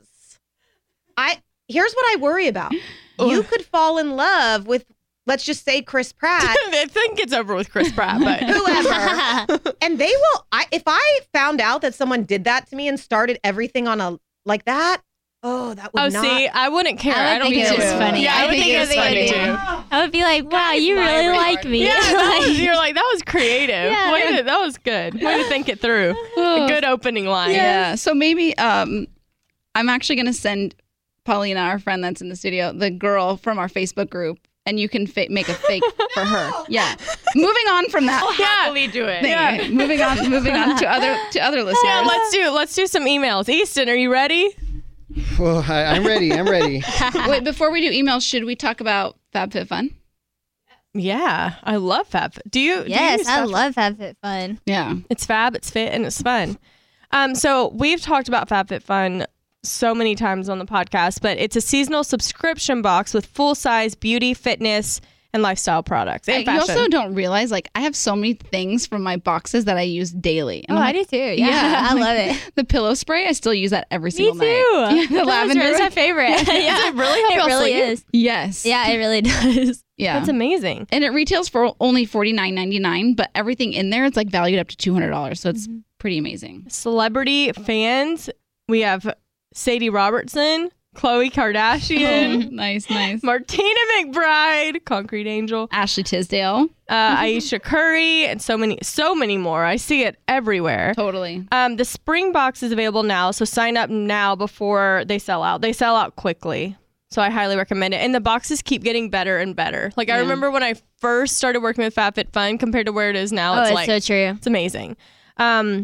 I here's what I worry about. You could fall in love with, let's just say, Chris Pratt, I think it's over with Chris Pratt, but whoever, and they will. I if I found out that someone did that to me and started everything on a like that, oh, that would oh, not. see, I wouldn't care. I would I, don't think think it's it was funny. Yeah, I I, would think think it's it's funny funny. too. I would be like, wow, Guys you lie really really like hard. me. Yeah, that was, Like- you're like that was creative. Yeah. Way to, that was good. Way to think it through. A good opening line. Yeah. So maybe um, I'm actually gonna send Paulina, our friend that's in the studio, the girl from our Facebook group, and you can fa- make a fake for her. Yeah. Moving on from that. Happily do it. Thank you. Moving on. Moving on to other to other listeners. Yeah, let's do let's do some emails. Easton, are you ready? Well, I, I'm ready. I'm ready. Wait, before we do emails, should we talk about FabFitFun? Yeah, I love Fab. Do you? do you Yes, use I Fab? love FabFitFun. Yeah. It's fab, it's fit, and it's fun. Um, so we've talked about FabFitFun so many times on the podcast, but it's a seasonal subscription box with full size beauty, fitness, and lifestyle products and I, you fashion. also don't realize, like, I have so many things from my boxes that I use daily. And Oh, I'm I like, do too. Yeah, Yeah. I love it. the pillow spray, I still use that every Me single too. night. Yeah, the Pillow lavender. spray is my favorite. yeah, it really help it y'all really sleep? is. Yes. Yeah, it really does. Yeah. That's amazing. And it retails for only forty-nine ninety-nine, but everything in there, it's like valued up to two hundred dollars. So it's pretty amazing. Celebrity fans, we have Sadie Robertson, Khloe Kardashian, nice, nice. Martina McBride, Concrete Angel, Ashley Tisdale. uh, Aisha Curry, and so many, so many more. I see it everywhere. Totally. Um, the spring box is available now, so sign up now before they sell out. They sell out quickly. So I highly recommend it. And the boxes keep getting better and better. Like I Yeah. remember when I first started working with FabFitFun compared to where it is now. Oh, it's it's like so true. it's amazing. Um,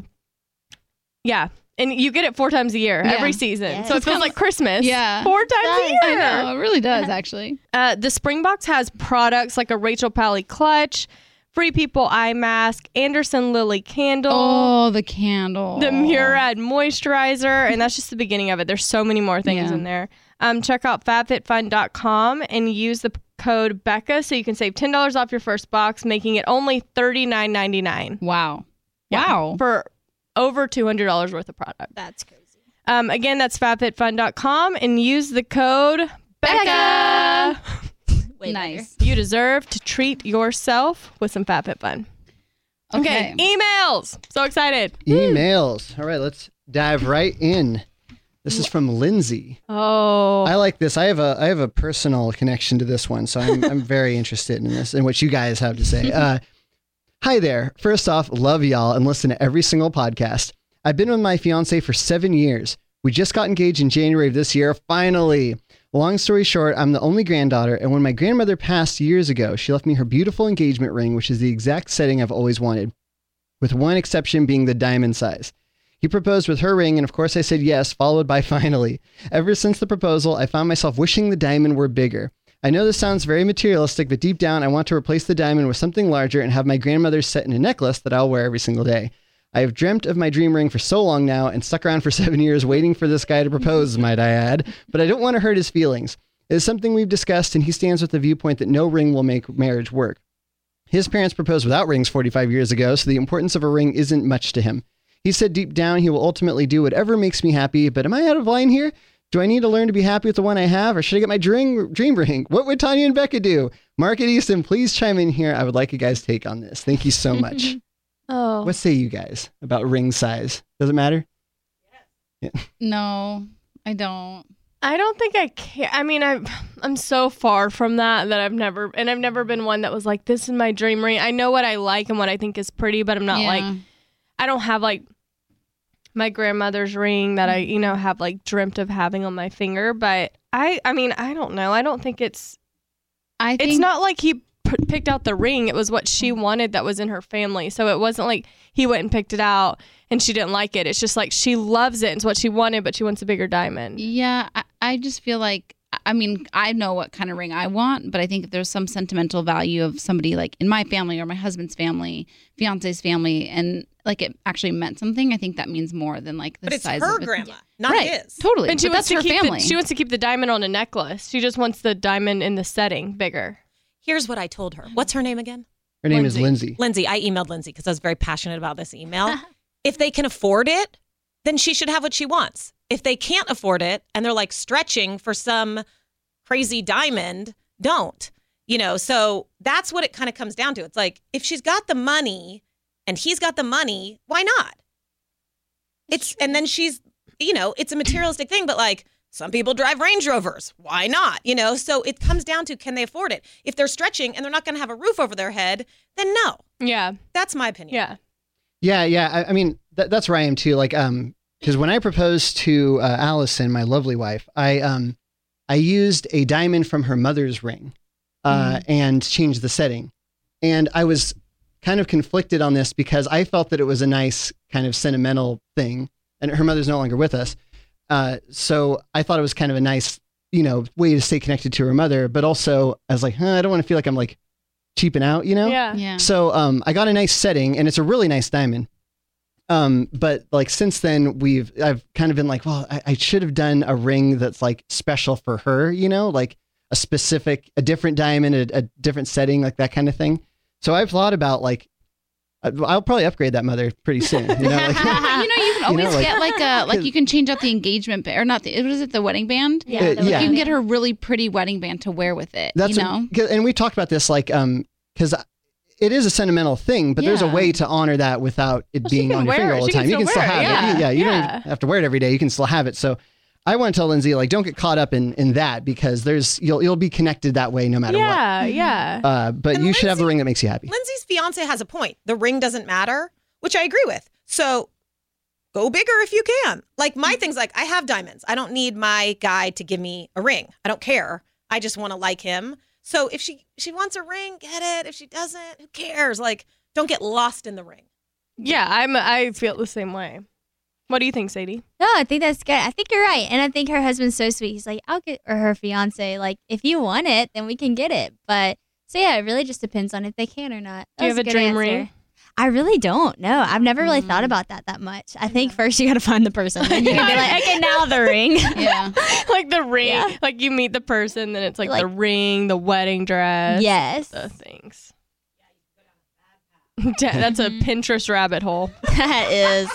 yeah. And you get it four times a year, Yeah. every season. Yes. So it feels like Christmas. Yeah. Four times a year. I know, it really does actually. Uh, the Springbox has products like a Rachel Pally clutch, Free People eye mask, Anderson Lily candle, Oh, the candle. the Murad moisturizer, and that's just the beginning of it. There's so many more things Yeah. in there. Um, check out fab fit fun dot com and use the p- code Becca so you can save ten dollars off your first box, making it only thirty-nine ninety-nine. Wow. Yeah, Wow. For over two hundred dollars worth of product. That's crazy. Um, again, that's fab fit fun dot com and use the code Becca. Way Nice. You deserve to treat yourself with some FabFitFun. Okay. Okay. Emails. So excited. Emails. All right, let's dive right in. This is from Lindsay. Oh. I like this. I have a I have a personal connection to this one, so I'm I'm very interested in this and what you guys have to say. Uh, hi there. First off, love y'all and listen to every single podcast. I've been with my fiance for seven years. We just got engaged in January of this year. Finally. Long story short, I'm the only granddaughter, and when my grandmother passed years ago, she left me her beautiful engagement ring, which is the exact setting I've always wanted, with one exception being the diamond size. He proposed with her ring, and of course I said yes, followed by finally. Ever since the proposal, I found myself wishing the diamond were bigger. I know this sounds very materialistic, but deep down I want to replace the diamond with something larger and have my grandmother set in a necklace that I'll wear every single day. I have dreamt of my dream ring for so long now and stuck around for seven years waiting for this guy to propose, might I add, but I don't want to hurt his feelings. It is something we've discussed, and he stands with the viewpoint that no ring will make marriage work. His parents proposed without rings forty-five years ago, so the importance of a ring isn't much to him. He said deep down he will ultimately do whatever makes me happy, but am I out of line here? Do I need to learn to be happy with the one I have, or should I get my dream, dream ring? What would Tanya and Becca do? Mark at Easton, please chime in here. I would like a guy's take on this. Thank you so much. Oh. What say you guys about ring size? Does it matter? No, I don't. I don't think I can. I mean, I I'm so far from that that I've never, and I've never been one that was like, this is my dream ring. I know what I like and what I think is pretty, but I'm not Yeah. like, I don't have like my grandmother's ring that I, you know, have like dreamt of having on my finger. But I, I mean, I don't know. I don't think it's, I think it's not like he p- picked out the ring. It was what she wanted that was in her family. So it wasn't like he went and picked it out and she didn't like it. It's just like she loves it. It's what she wanted, but she wants a bigger diamond. Yeah, I, I just feel like, I mean, I know what kind of ring I want, but I think if there's some sentimental value of somebody like in my family or my husband's family, fiance's family, and like it actually meant something, I think that means more than like the But it's size her of it. grandma, not right, his. totally. And she but wants that's to her keep family. The, she wants to keep the diamond on a necklace. She just wants the diamond in the setting bigger. Here's what I told her. What's her name again? Her name Lindsay. is Lindsay. Lindsay. I emailed Lindsay because I was very passionate about this email. If they can afford it, then she should have what she wants. If they can't afford it and they're like stretching for some crazy diamond, don't. You know, so that's what it kind of comes down to. It's like, if she's got the money and he's got the money, why not? It's, and then she's, you know, it's a materialistic thing, but like, some people drive Range Rovers. Why not? You know, so it comes down to, can they afford it? If they're stretching and they're not going to have a roof over their head, then no. Yeah. That's my opinion. Yeah. Yeah, yeah. I, I mean, that, that's where I am too. Like, um, because when I proposed to uh, Allison, my lovely wife, I um, I used a diamond from her mother's ring, uh, and changed the setting, and I was kind of conflicted on this because I felt that it was a nice kind of sentimental thing, and her mother's no longer with us, uh, so I thought it was kind of a nice, you know, way to stay connected to her mother, but also I was like, huh, I don't want to feel like I'm like cheaping out, you know? Yeah. yeah. So um, I got a nice setting, and it's a really nice diamond. Um, but like since then, we've I've kind of been like, well, I, I should have done a ring that's like special for her, you know, like a specific, a different diamond, a, a different setting, like that kind of thing. So I've thought about like, I'll probably upgrade that mother pretty soon. You know, like, you know, you can always know, like- get like a like you can change out the engagement band, or not the what is it the wedding band? Yeah, Uh, the yeah. You wedding can get band. her a really pretty wedding band to wear with it. that's you what- know, 'cause- and we talked about this like um because it is a sentimental thing, but there's a Yeah. way to honor that without it Well, she being can on your wear finger it. all the She can time. You can still still wear have it. it. Yeah. Yeah, you don't Yeah. even have to wear it every day. You can still have it. So I want to tell Lindsay, like, don't get caught up in in that because there's you'll you'll be connected that way no matter Yeah. Yeah. what. Uh, but And you should have the Lindsay- ring that makes you happy. Lindsay's fiance has a point. The ring doesn't matter, which I agree with. So go bigger if you can. Like my thing's like, I have diamonds. I don't need my guy to give me a ring. I don't care. I just want to like him. So if she she wants a ring, get it. If she doesn't, who cares? Like, don't get lost in the ring. Yeah, I'm. I feel the same way. What do you think, Sadie? No, I think that's good. I think you're right. And I think her husband's so sweet. He's like, I'll get, or her fiance, like, if you want it, then we can get it. But, so yeah, it really just depends on if they can or not. Do you That have was a good dream answer. ring? I really don't. No, I've never really thought Mm. about that that much. I think first you got to find the person. Then you can be like, okay, now the ring. Yeah. Like the ring. Yeah. Like you meet the person, then it's like, Like- the ring, the wedding dress. Yes. The things. Yeah, that's a Pinterest rabbit hole. That is.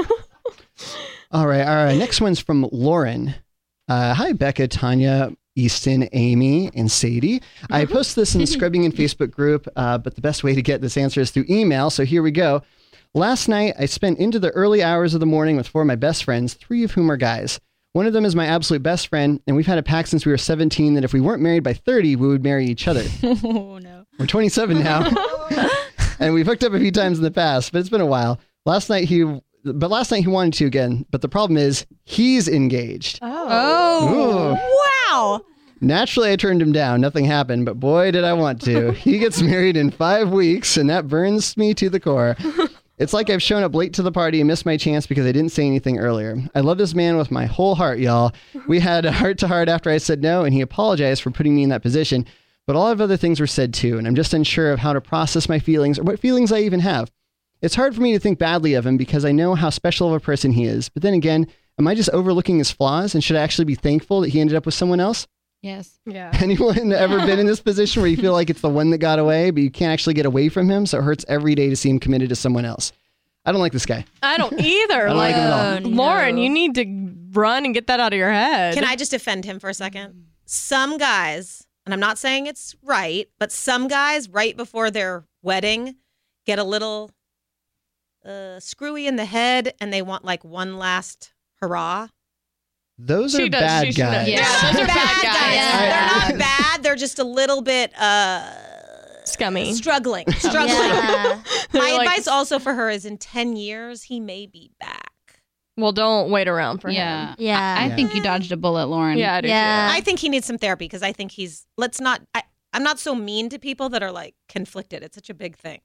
All right. All right. Next one's from Lauren. Uh, hi, Becca, Tanya, Easton, Amy, and Sadie. I posted this in the Scrubbing and Facebook group, uh, but the best way to get this answer is through email. So here we go. Last night, I spent into the early hours of the morning with four of my best friends, three of whom are guys. One of them is my absolute best friend, and we've had a pact since we were seventeen that if we weren't married by thirty, we would marry each other. Oh, no. We're twenty-seven now, and we've hooked up a few times in the past, but it's been a while. Last night he, but last night he wanted to again. But the problem is he's engaged. Oh. Ooh. Wow. Naturally, I turned him down. Nothing happened, but boy, did I want to. He gets married in five weeks, and that burns me to the core. It's like I've shown up late to the party and missed my chance because I didn't say anything earlier. I love this man with my whole heart, y'all. We had a heart-to-heart after I said no, and he apologized for putting me in that position. But a lot of other things were said too, and I'm just unsure of how to process my feelings or what feelings I even have. It's hard for me to think badly of him because I know how special of a person he is. But then again, am I just overlooking his flaws, and should I actually be thankful that he ended up with someone else? Yes. Yeah. Anyone ever been in this position where you feel like it's the one that got away, but you can't actually get away from him, so it hurts every day to see him committed to someone else? I don't like this guy. I don't either. I don't like, like him at all. Lauren, No. you need to run and get that out of your head. Can I just defend him for a second? Some guys, and I'm not saying it's right, but some guys right before their wedding get a little uh, screwy in the head and they want like one last hurrah. Those She are does- bad she should- guys. yeah. Those are bad guys. Yeah. They're not bad. They're just a little bit uh, Scummy. struggling. Struggling. Yeah. My They're like- advice also for her is in ten years, he may be back. Well, don't wait around for Yeah. him. Yeah. I think you dodged a bullet, Lauren. Yeah, I do Yeah. too. I think he needs some therapy because I think he's, let's not, I, I'm not so mean to people that are like conflicted. It's such a big thing.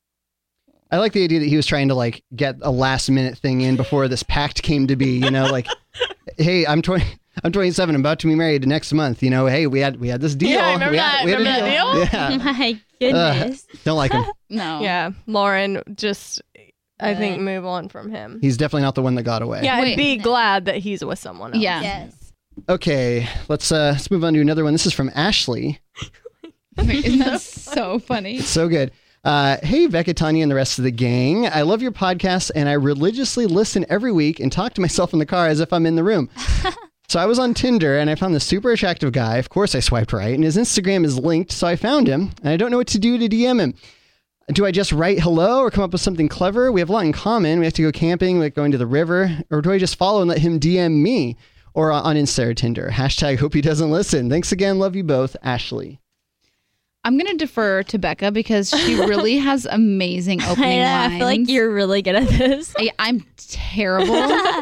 I like the idea that he was trying to like get a last minute thing in before this pact came to be, you know, like, hey, I'm twenty, I'm twenty-seven, I'm about to be married next month. You know, hey, we had we had this deal. Yeah, remember we had, that- we had a remember that Yeah. My goodness. Don't like him. No. Yeah, Lauren, just I think Good. move on from him. He's definitely not the one that got away. Yeah, Wait. and be glad that he's with someone else. Yeah. Yes. Okay, let's uh let's move on to another one. This is from Ashley. Isn't that so funny? So good. Uh, hey, Becca, Tanya, and the rest of the gang. I love your podcast, and I religiously listen every week and talk to myself in the car as if I'm in the room. So I was on Tinder, and I found this super attractive guy. Of course, I swiped right, and his Instagram is linked, so I found him, and I don't know what to do to D M him. Do I just write hello or come up with something clever? We have a lot in common. We have to go camping, like going to the river. Or do I just follow and let him D M me? Or on Insta or Tinder. Hashtag hope he doesn't listen. Thanks again. Love you both. Ashley. I'm going to defer to Becca because she really has amazing I, opening know, lines. I feel like you're really good at this. I, I'm terrible.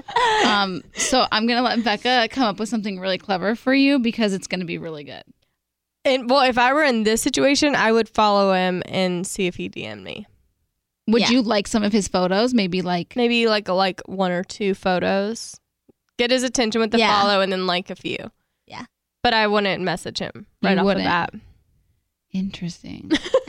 um, so I'm going to let Becca come up with something really clever for you because it's going to be really good. And well, if I were in this situation, I would follow him and see if he D M'd me. Would Yeah. you like some of his photos? Maybe like, Maybe like like one or two photos. Get his attention with the Yeah. follow and then like a few. Yeah. But I wouldn't message him You right off wouldn't. the bat. interesting.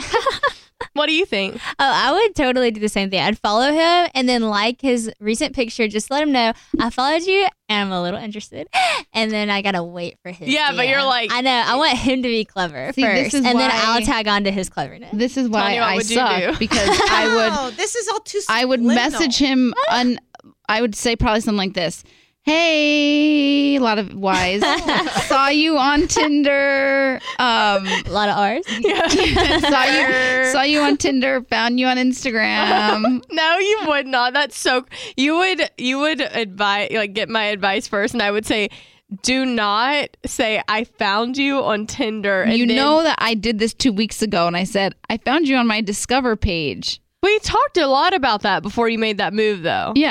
What do you think? Oh, I would totally do the same thing. I'd follow him and then like his recent picture. Just let him know I followed you and I'm a little interested. And then I gotta wait for his. Yeah, but D M. you're like- I know. I want him to be clever See, this first, is and then why- I'll tag on to his cleverness. This is why Tanya, what I would you suck do? because I would Oh, this is all too I would subliminal. message him on, I would say probably something like this. Hey, a lot of Y's. Saw you on Tinder. Um, A lot of R's. saw you saw you on Tinder. Found you on Instagram. No, you would not. That's so. You would you would advise like get my advice first, and I would say, do not say I found you on Tinder. And You then- know that I did this two weeks ago, and I said I found you on my Discover page. we talked a lot about that before you made that move, though. Yeah,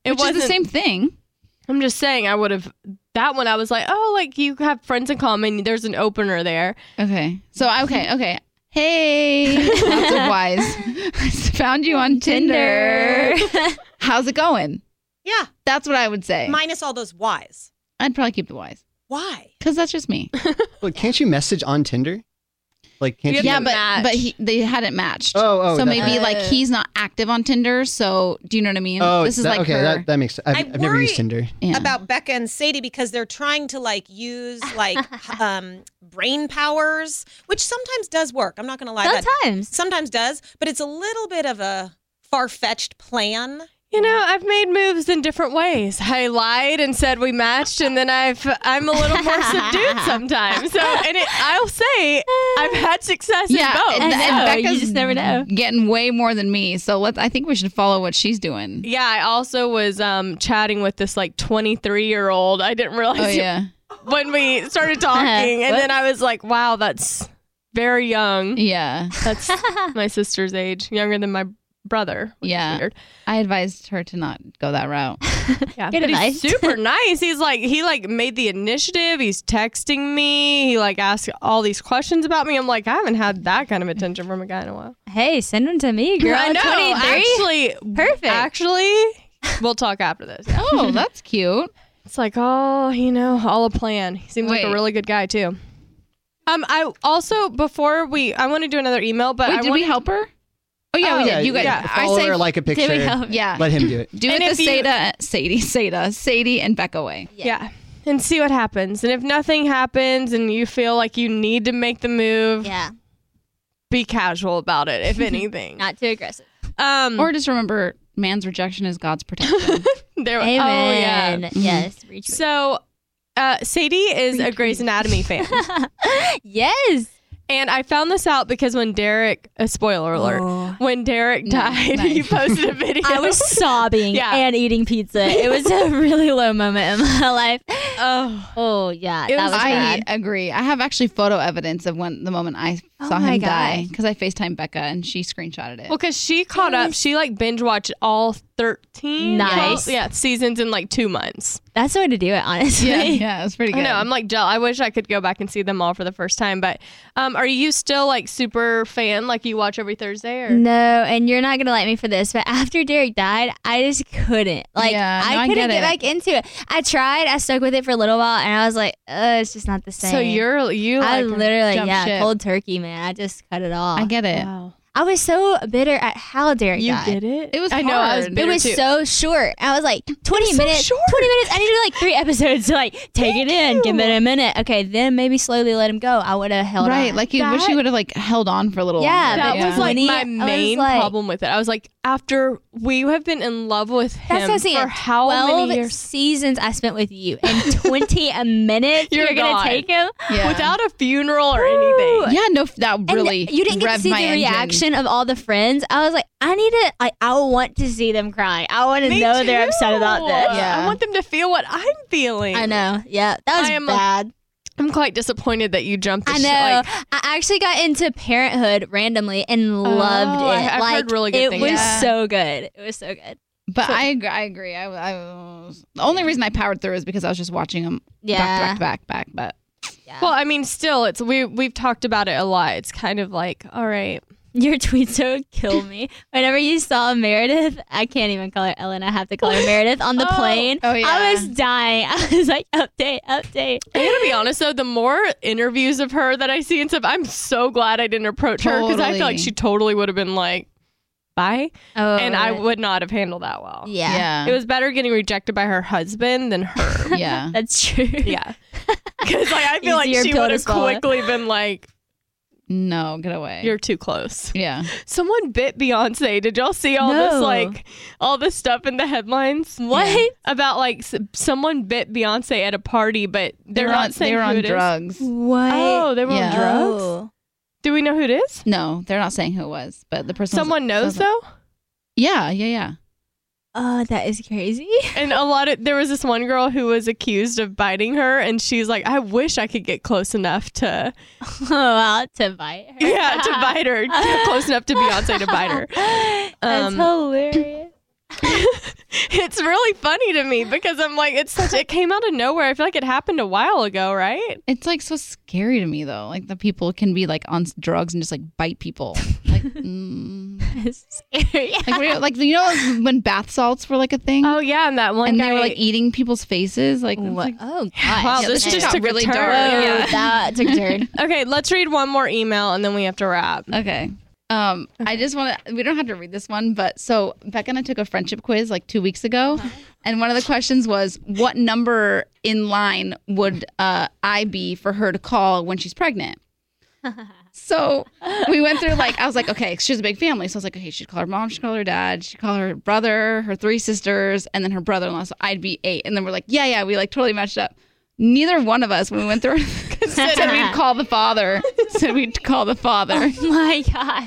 It Which is wasn't the same thing. I'm just saying I would have that one I was like, oh, like you have friends in common, there's an opener there. Okay. So, okay, okay. Hey, lots of wise. I found you on Tinder. How's it going? Yeah. That's what I would say. Minus all those whys. I'd probably keep the wise. Why? Because that's just me. But can't you message on Tinder? Like, can't You you? have Yeah, to but match. but he, they hadn't matched. Oh, oh, so that's maybe right. like he's not active on Tinder. So do you know what I mean? Oh, this is that- like okay. her. That, that makes sense. I've, I I've never used worry- Tinder. yeah. About Becca and Sadie because they're trying to like use like um, brain powers, which sometimes does work. I'm not going to lie. That Sometimes. sometimes does, but it's a little bit of a far-fetched plan. You know, I've made moves in different ways. I lied and said we matched, and then I've I'm a little more subdued sometimes. So, and it, I'll say I've had success Yeah, in both. and, I and know, Becca's you just never know. getting way more than me. So let's. I think we should follow what she's doing. Yeah, I also was um, chatting with this like twenty-three year old. I didn't realize Oh it yeah, when we started talking, and What? then I was like, "Wow, that's very young. yeah, That's my sister's age, younger than my brother." Which Yeah. is weird. I advised her to not go that route. Yeah, Good but advice. he's super nice. He's like he like made the initiative. He's texting me. He like asked all these questions about me. I'm like, I haven't had that kind of attention from a guy in a while. Hey, send them to me, girl. I know. twenty-three? Actually, Perfect. Actually, we'll talk after this. Yeah. Oh, that's cute. It's like, oh, you know, all a plan. He seems like Wait. a really good guy too. Um, I also before we, I want to do another email, but Wait, I did want we help her? Oh yeah, Oh, we Yeah, did. You guys, yeah. I Follow say her, like a picture. Did we help? yeah. Let him do it. Do And it if the you- Sada, Sadie, Sada, Sadie, and Becca way. yeah. and see what happens. And if nothing happens, and you feel like you need to make the move, Yeah, be casual about it. If anything, not too aggressive. um, Or just remember, man's rejection is God's protection. there. Amen. Oh yeah. Yes. Retweet. So, uh, Sadie is a Grey's Anatomy fan. yes. And I found this out because when Derek, a spoiler alert, Oh. when Derek died, nice. he posted a video. I was sobbing Yeah. and eating pizza. It was a really low moment in my life. oh, Oh yeah, It that was was I bad. agree. I have actually photo evidence of when the moment I Oh saw my him die God. because I FaceTimed Becca and she screenshotted it. well, because she caught up. She like binge watched all thirteen Nice. yeah, seasons in like two months. That's the way to do it, honestly. yeah, yeah, it was pretty I good. know. I'm like, Jill, I wish I could go back and see them all for the first time. But um, are you still like super fan? Like you watch every Thursday? Or No, and you're not gonna like me for this, but after Derek died, I just couldn't. Like, Yeah, no, I I couldn't get get, it. back into it. I tried. I stuck with it for a little while, and I was like, uh, it's just not the same. So you're you I like literally, jump yeah, ship. cold turkey, man. I just cut it off. I get it. wow. I was so bitter at how Derek You died. get it? It was I know. I was hard. bitter It was too. so short. I was like, twenty so minutes. short. twenty minutes. I need to do like three episodes to like take it in, give it a minute. Okay, then maybe slowly let him go. I would have held Right, on. like you wish That- you would have like held on for a little Yeah, longer. That but was like twenty, my I was main like- problem with it. I was like, after we have been in love with him That's what I'm saying. for how twelve many years seasons I spent with you, and twenty a minute You're you're, gonna gone. take him. Yeah. without a funeral or anything. Yeah, no, that And really you didn't get to revved see my the engine. reaction of all the friends. I was like, I need to. I, I want to see them cry. I want to Me know they're too. upset about this. Yeah. I want them to feel what I'm feeling. I know. Yeah, that was I am a- bad. I'm quite disappointed that you jumped. The I sh- know. like, I actually got into Parenthood randomly and loved it. I- I've heard like really good it things. was Yeah. so good. It was so good. But I agree. I agree. I, I was, the only reason I powered through is because I was just watching them Yeah. back to back to back, back. But Yeah. well, I mean, still, it's we we've talked about it a lot. It's kind of like, all right, Your tweets would kill me. Whenever you saw Meredith, I can't even call her Ellen. I have to call her Meredith on the Oh. plane. Oh, yeah. I was dying. I was like, update, update. I'm gonna be honest though. The more interviews of her that I see and stuff, I'm so glad I didn't approach her because I feel like Totally. she totally would have been like, bye, Oh, and I would not have handled that well. Yeah. yeah, It was better getting rejected by her husband than her. yeah. That's true. Yeah, because like I feel like Easier she pill would to have swallow. quickly been like, No, get away. "You're too close." yeah. Someone bit Beyonce. Did y'all see all this No. like all this stuff in the headlines? What? Yeah. About like s- someone bit Beyonce at a party, but they're They were not on, saying they were who on it is. drugs. What? Oh, they were Yeah. on drugs. Oh. Do we know who it is? No, they're not saying who it was, but the person. Someone knows though. Yeah, yeah, yeah. Oh, that is crazy. And a lot of there was this one girl who was accused of biting her, and she's like, "I wish I could get close enough to, Oh, wow, to bite her. yeah, to bite her, to get close enough to Beyonce to bite her." That's Um, hilarious. It's really funny to me because I'm like, it's such, it came out of nowhere. I feel like it happened a while ago, right? It's like so scary to me though. Like the people can be like on drugs and just like bite people. Like, mm. It's scary. like, what do you- like you know when bath salts were like a thing, Oh yeah, and that one and guy. they were like eating people's faces. Like, it's What? like Oh, gosh. Wow, Yeah, this this just got took really a turn. dark. Oh, Yeah. that took a turn. Okay, let's read one more email and then we have to wrap. okay. Um, I just want to. We don't have to read this one, but so Becca and I took a friendship quiz like two weeks ago, and one of the questions was, "What number in line would uh, I be for her to call when she's pregnant?" So we went through like I was like, okay, she has a big family, so I was like, okay, she'd call her mom, she'd call her dad, she'd call her brother, her three sisters, and then her brother-in-law. So I'd be eight, and then we're like, yeah, yeah, we like totally matched up. Neither one of us, when we went through, said we'd call the father. Said we'd call the father. Oh my God.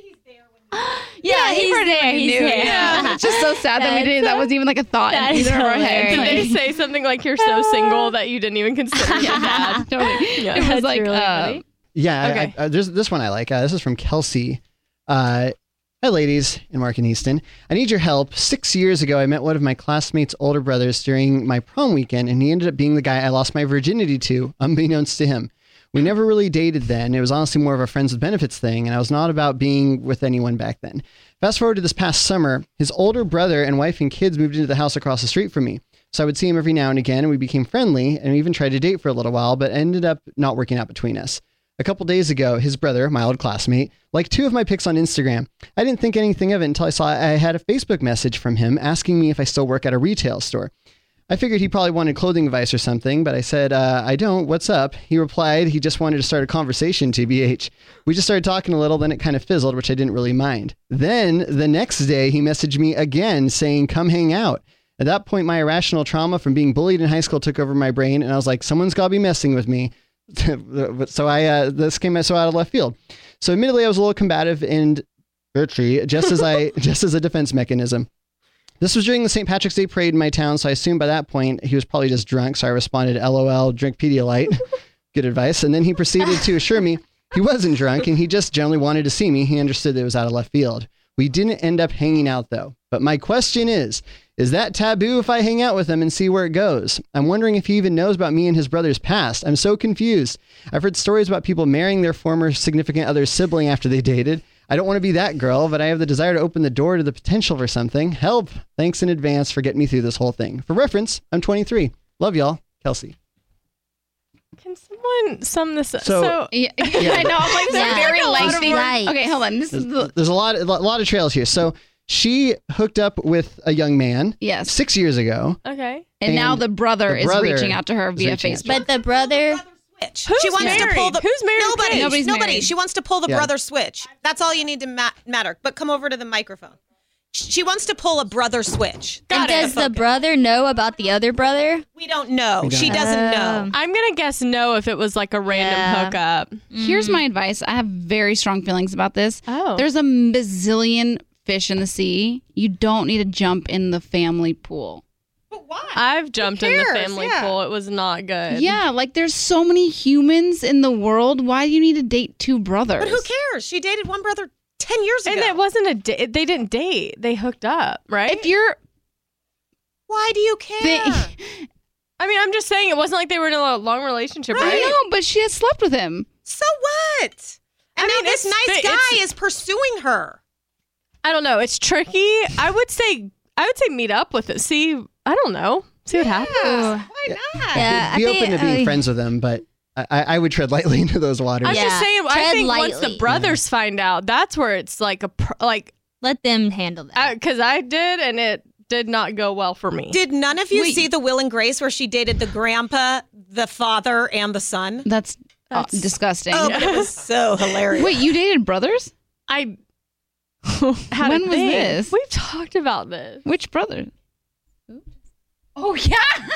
Yeah, he's he already there, he's knew. there. Yeah. It's just so sad that we That's didn't. That wasn't even like a thought in that is either of our heads. Did hilarious. they say something like you're so single that you didn't even consider your dad? Totally. Yeah. It was That's like, really uh, funny. Yeah, Okay. I, I, there's this one I like. Uh, this is from Kelsey. Uh, Hi, ladies in Mark and Easton. I need your help. Six years ago, I met one of my classmates' older brothers during my prom weekend, and he ended up being the guy I lost my virginity to, unbeknownst to him. We never really dated then. It was honestly more of a friends with benefits thing, and I was not about being with anyone back then. Fast forward to this past summer, his older brother and wife and kids moved into the house across the street from me. So I would see him every now and again, and we became friendly, and we even tried to date for a little while, but ended up not working out between us. A couple days ago, his brother, my old classmate, liked two of my pics on Instagram. I didn't think anything of it until I saw I had a Facebook message from him asking me if I still work at a retail store. I figured he probably wanted clothing advice or something, but I said, uh, I don't. What's up? He replied he just wanted to start a conversation, T B H. We just started talking a little, then it kind of fizzled, which I didn't really mind. Then, the next day, he messaged me again saying, come hang out. At that point, my irrational trauma from being bullied in high school took over my brain, and I was like, someone's got to be messing with me. so I uh, this came so out of left field. So admittedly, I was a little combative and bitchy, just as I just as a defense mechanism. This was during the Saint Patrick's Day parade in my town, so I assumed by that point he was probably just drunk. So I responded, "LOL, drink Pedialyte." Good advice. And then he proceeded to assure me he wasn't drunk and he just generally wanted to see me. He understood that it was out of left field. We didn't end up hanging out though. But my question is, is that taboo if I hang out with him and see where it goes? I'm wondering if he even knows about me and his brother's past. I'm so confused. I've heard stories about people marrying their former significant other's sibling after they dated. I don't want to be that girl, but I have the desire to open the door to the potential for something. Help. Thanks in advance for getting me through this whole thing. For reference, I'm twenty-three. Love y'all. Kelsey. Can someone sum this up? So- So, Yeah, I know. I'm like, so Yeah. very Like a lot of lengthy. words. Okay, hold on. This is There's, the there's a lot, a lot of trails here. So she hooked up with a young man yes, six years ago. okay. and now and the brother the is brother reaching out to her is via reaching out to Facebook. But the brother, Switch. Who's she wants married? to pull the Who's married to Nobody. kids? Nobody's Nobody. married. She wants to pull the Yeah. brother switch. That's all you need to ma- matter. But come over to the microphone. She wants to pull a brother switch. and Got it. does the Focus. brother know about the other brother? We don't know. We don't She know. doesn't know. Um, I'm going to guess no if it was like a random Yeah. hookup. Here's my advice. I have very strong feelings about this. Oh. There's a bazillion fish in the sea. You don't need to jump in the family pool. But why? I've jumped in the cares? family Yeah. pool. It was not good. Yeah, like there's so many humans in the world. Why do you need to date two brothers? But who cares? She dated one brother ten years ago. And it wasn't a da- they didn't date. They hooked up, right? If you're Why do you care? they, I mean, I'm just saying it wasn't like they were in a long relationship, I right? know, but she has slept with him. so what? And I now mean, this it's- nice it's- guy is pursuing her. I don't know. It's tricky. I would say I would say meet up with it. See, I don't know. See what happens. Why not? Yeah, Be I open think, to being uh, friends with them, but I, I would tread lightly into those waters. I'm Yeah. just saying. I Tread think once the lightly. brothers find out, that's where it's like a pr- like Let them handle that. because I, did and it did not go well for me. Did none of you Wait. see the Will and Grace where she dated the grandpa, the father, and the son? That's, uh, That's- disgusting. Oh, but it was so hilarious. Wait, you dated brothers? I had When a was thing. this? We've talked about this. Which brother? Oh yeah.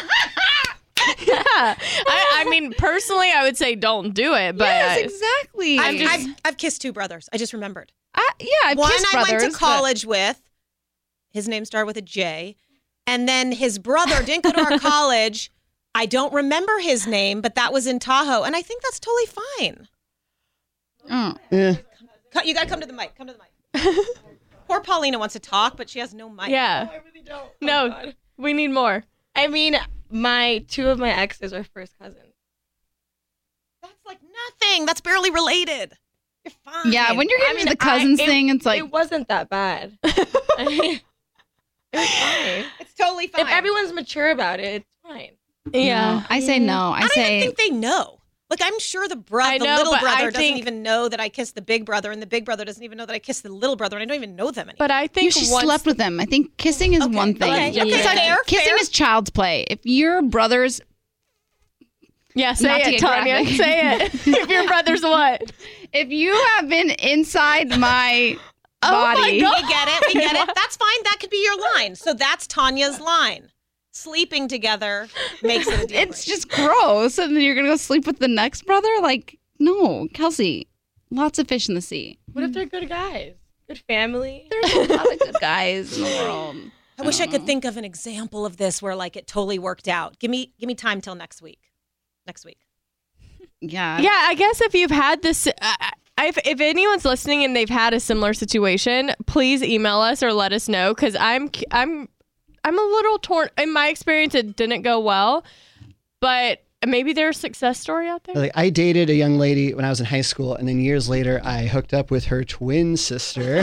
Yeah. I, I mean, personally, I would say don't do it, but yes, I- exactly. I've, just- I've, I've kissed two brothers. I just remembered. I, yeah, I've One kissed I brothers. went to college with. His name started with a J. And then his brother didn't go to our college. I don't remember his name, but that was in Tahoe. And I think that's totally fine. But, oh. Eh. Co- You got to come to the mic. Come to the mic. Poor Paulina wants to talk, but she has no mic. Yeah. I really don't. Oh, No, God. we need more. I mean, my two of my exes are first cousins. That's like nothing. That's barely related. You're fine. Yeah, when you're I getting mean, to the cousins I- it- thing, it's like, it wasn't that bad. I mean, it was fine. It's totally fine. If everyone's mature about it, it's fine. Yeah. no, I say no. I, I don't say even think they know. Like, I'm sure the bro- I the know, little but brother I doesn't think- even know that I kissed the big brother, and the big brother doesn't even know that I kissed the little brother, and I don't even know them anymore. But I think you should once slept with them. I think kissing is Okay, one thing. okay, okay, Because I- fair, kissing fair. is child's play. If your brother's Yeah, say Not to it, get Tanya. graphic. Say it. If your brother's what? if you have been inside my Oh my body, God. We get it. We get it. That's fine. That could be your line. So that's Tanya's line. Sleeping together makes it a deal it's breaker. just gross. And then you're gonna go sleep with the next brother? Like, no, Kelsey. Lots of fish in the sea. What if they're good guys? Good family? There's a lot of good guys in the world. I wish I could think of an example of this where like it totally worked out. Give me give me time till next week. Next week. Yeah. Yeah, I guess if you've had this, uh, if, if anyone's listening and they've had a similar situation, please email us or let us know because I'm I'm I'm a little torn. In my experience, it didn't go well, but maybe there's a success story out there. Like I dated a young lady when I was in high school, and then years later, I hooked up with her twin sister.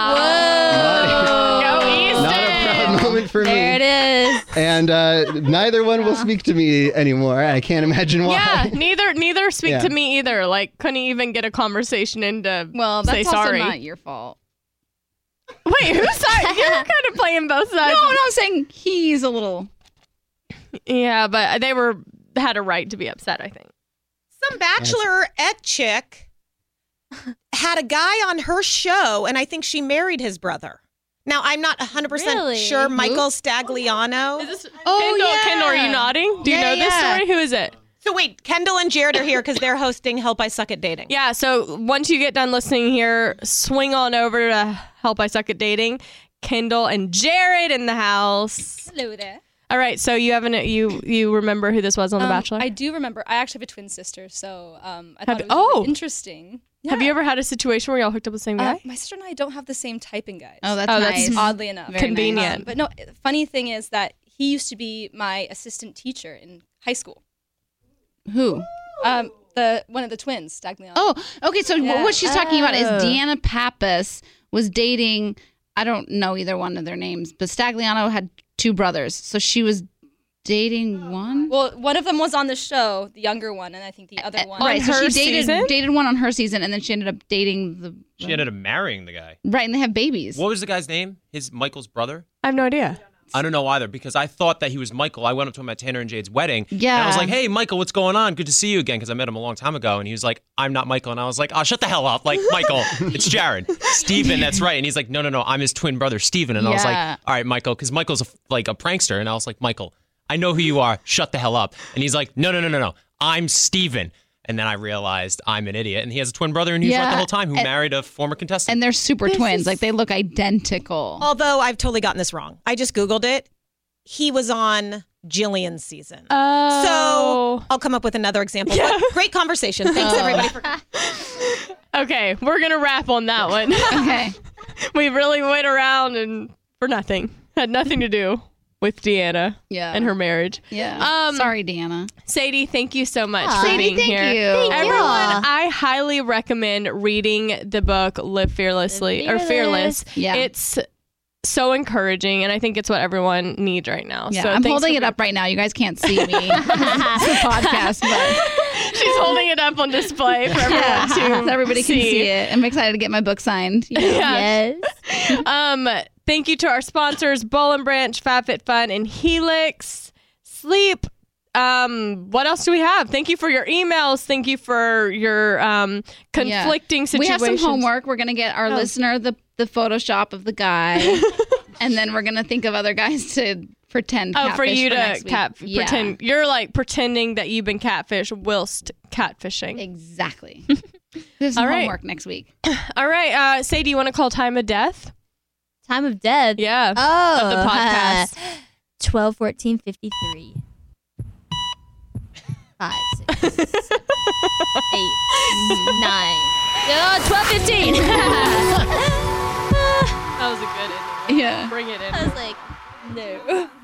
Wow! Go Easton! Not a proud moment for There me. it is. And uh, neither one will speak to me anymore. I can't imagine why. Yeah, neither neither speak Yeah. to me either. Like, couldn't even get a conversation into Well, say that's also sorry. not your fault. Wait, whose side? You're kind of playing both No, sides. no, I'm saying he's a little. Yeah, but they were had a right to be upset. I think. Some bachelorette chick had a guy on her show, and I think she married his brother. Now, I'm not one hundred percent Really? sure Who? Michael Stagliano. Is this Oh, Kendall? yeah. Kendall, are you nodding? Do you Yeah, know this yeah. story? Who is it? So wait, Kendall and Jared are here because they're hosting Help I Suck at Dating. Yeah. So once you get done listening here, swing on over to Help I Suck at Dating. Kendall and Jared in the house. Hello there. All right. So you haven't you you remember who this was on The Um, Bachelor? I do remember. I actually have a twin sister, so um, I Have- thought it was oh. really interesting. Have you Yeah. ever had a situation where y'all hooked up with the same Uh, guy? my sister and I don't have the same typing guys. Oh, that's Oh, that's nice. oddly enough. Very Convenient. Um, but no, funny thing is that he used to be my assistant teacher in high school. Who? Um, the one of the twins, Stagliano. Oh, okay. So Yeah. what she's talking about is Oh. Deanna Pappas was dating. I don't know either one of their names, but Stagliano had two brothers, so she was dating one. Well, one of them was on the show, the younger one, and I think the other one. Right, so her she dated season? dated one on her season, and then she ended up dating the. She ended up marrying the guy. Right, and they have babies. What was the guy's name? His Michael's brother? I have no idea. I don't know either because I thought that he was Michael. I went up to him at Tanner and Jade's wedding. Yeah. And I was like, hey, Michael, what's going on? Good to see you again because I met him a long time ago. And he was like, I'm not Michael. And I was like, oh, shut the hell up. Like, Michael, it's Jared. Steven, that's right. And he's like, no, no, no, I'm his twin brother, Steven. And I was Yeah. like, all right, Michael, because Michael's a, like a prankster. And I was like, Michael, I know who you are. Shut the hell up. And he's like, no, no, no, no, no. I'm Steven. And then I realized I'm an idiot. And he has a twin brother, and he was right Yeah. the whole time, who And- married a former contestant. and they're super twins. Like they look identical. Although I've totally gotten this wrong. I just Googled it. He was on Jillian's season. Oh. So I'll come up with another example. But great conversation. Thanks, everybody, for Okay, we're gonna wrap on that one. Okay. We really went around and for nothing. Had nothing to do with Deanna Yeah. and her marriage. Yeah. Um, Sorry, Deanna. Sadie, thank you so much Aw. for Sadie, being thank here. you. Thank Everyone, you. I highly recommend reading the book Live Fearlessly Live or Fearless. Fearless. Yeah. It's so encouraging, and I think it's what everyone needs right now. Yeah, so I'm thanks holding for it up right now. You guys can't see me. it's a podcast, but She's holding it up on display for everyone yeah, to so everybody can see. see it. I'm excited to get my book signed. you know. Yeah. Yes. Um, thank you to our sponsors, Boll and Branch, FabFitFun, and Helix Sleep. Um, what else do we have? Thank you for your emails. Thank you for your um conflicting We situations. have some homework. We're gonna get our Oh. listener the the Photoshop of the guy, and then we're gonna think of other guys to pretend. Oh, for catfish you to next week. cat Yeah. pretend. You're like pretending that you've been catfish whilst catfishing. Exactly. We have some All right. homework next week. All right, uh, Sadie, you want to call time of death? Time of death. Yeah. Oh. Of the podcast. twelve, fourteen, fifty-three. Five, six, eight, nine. Oh, twelve, fifteen. That was a good ending. Yeah. Bring it in. I was like, no.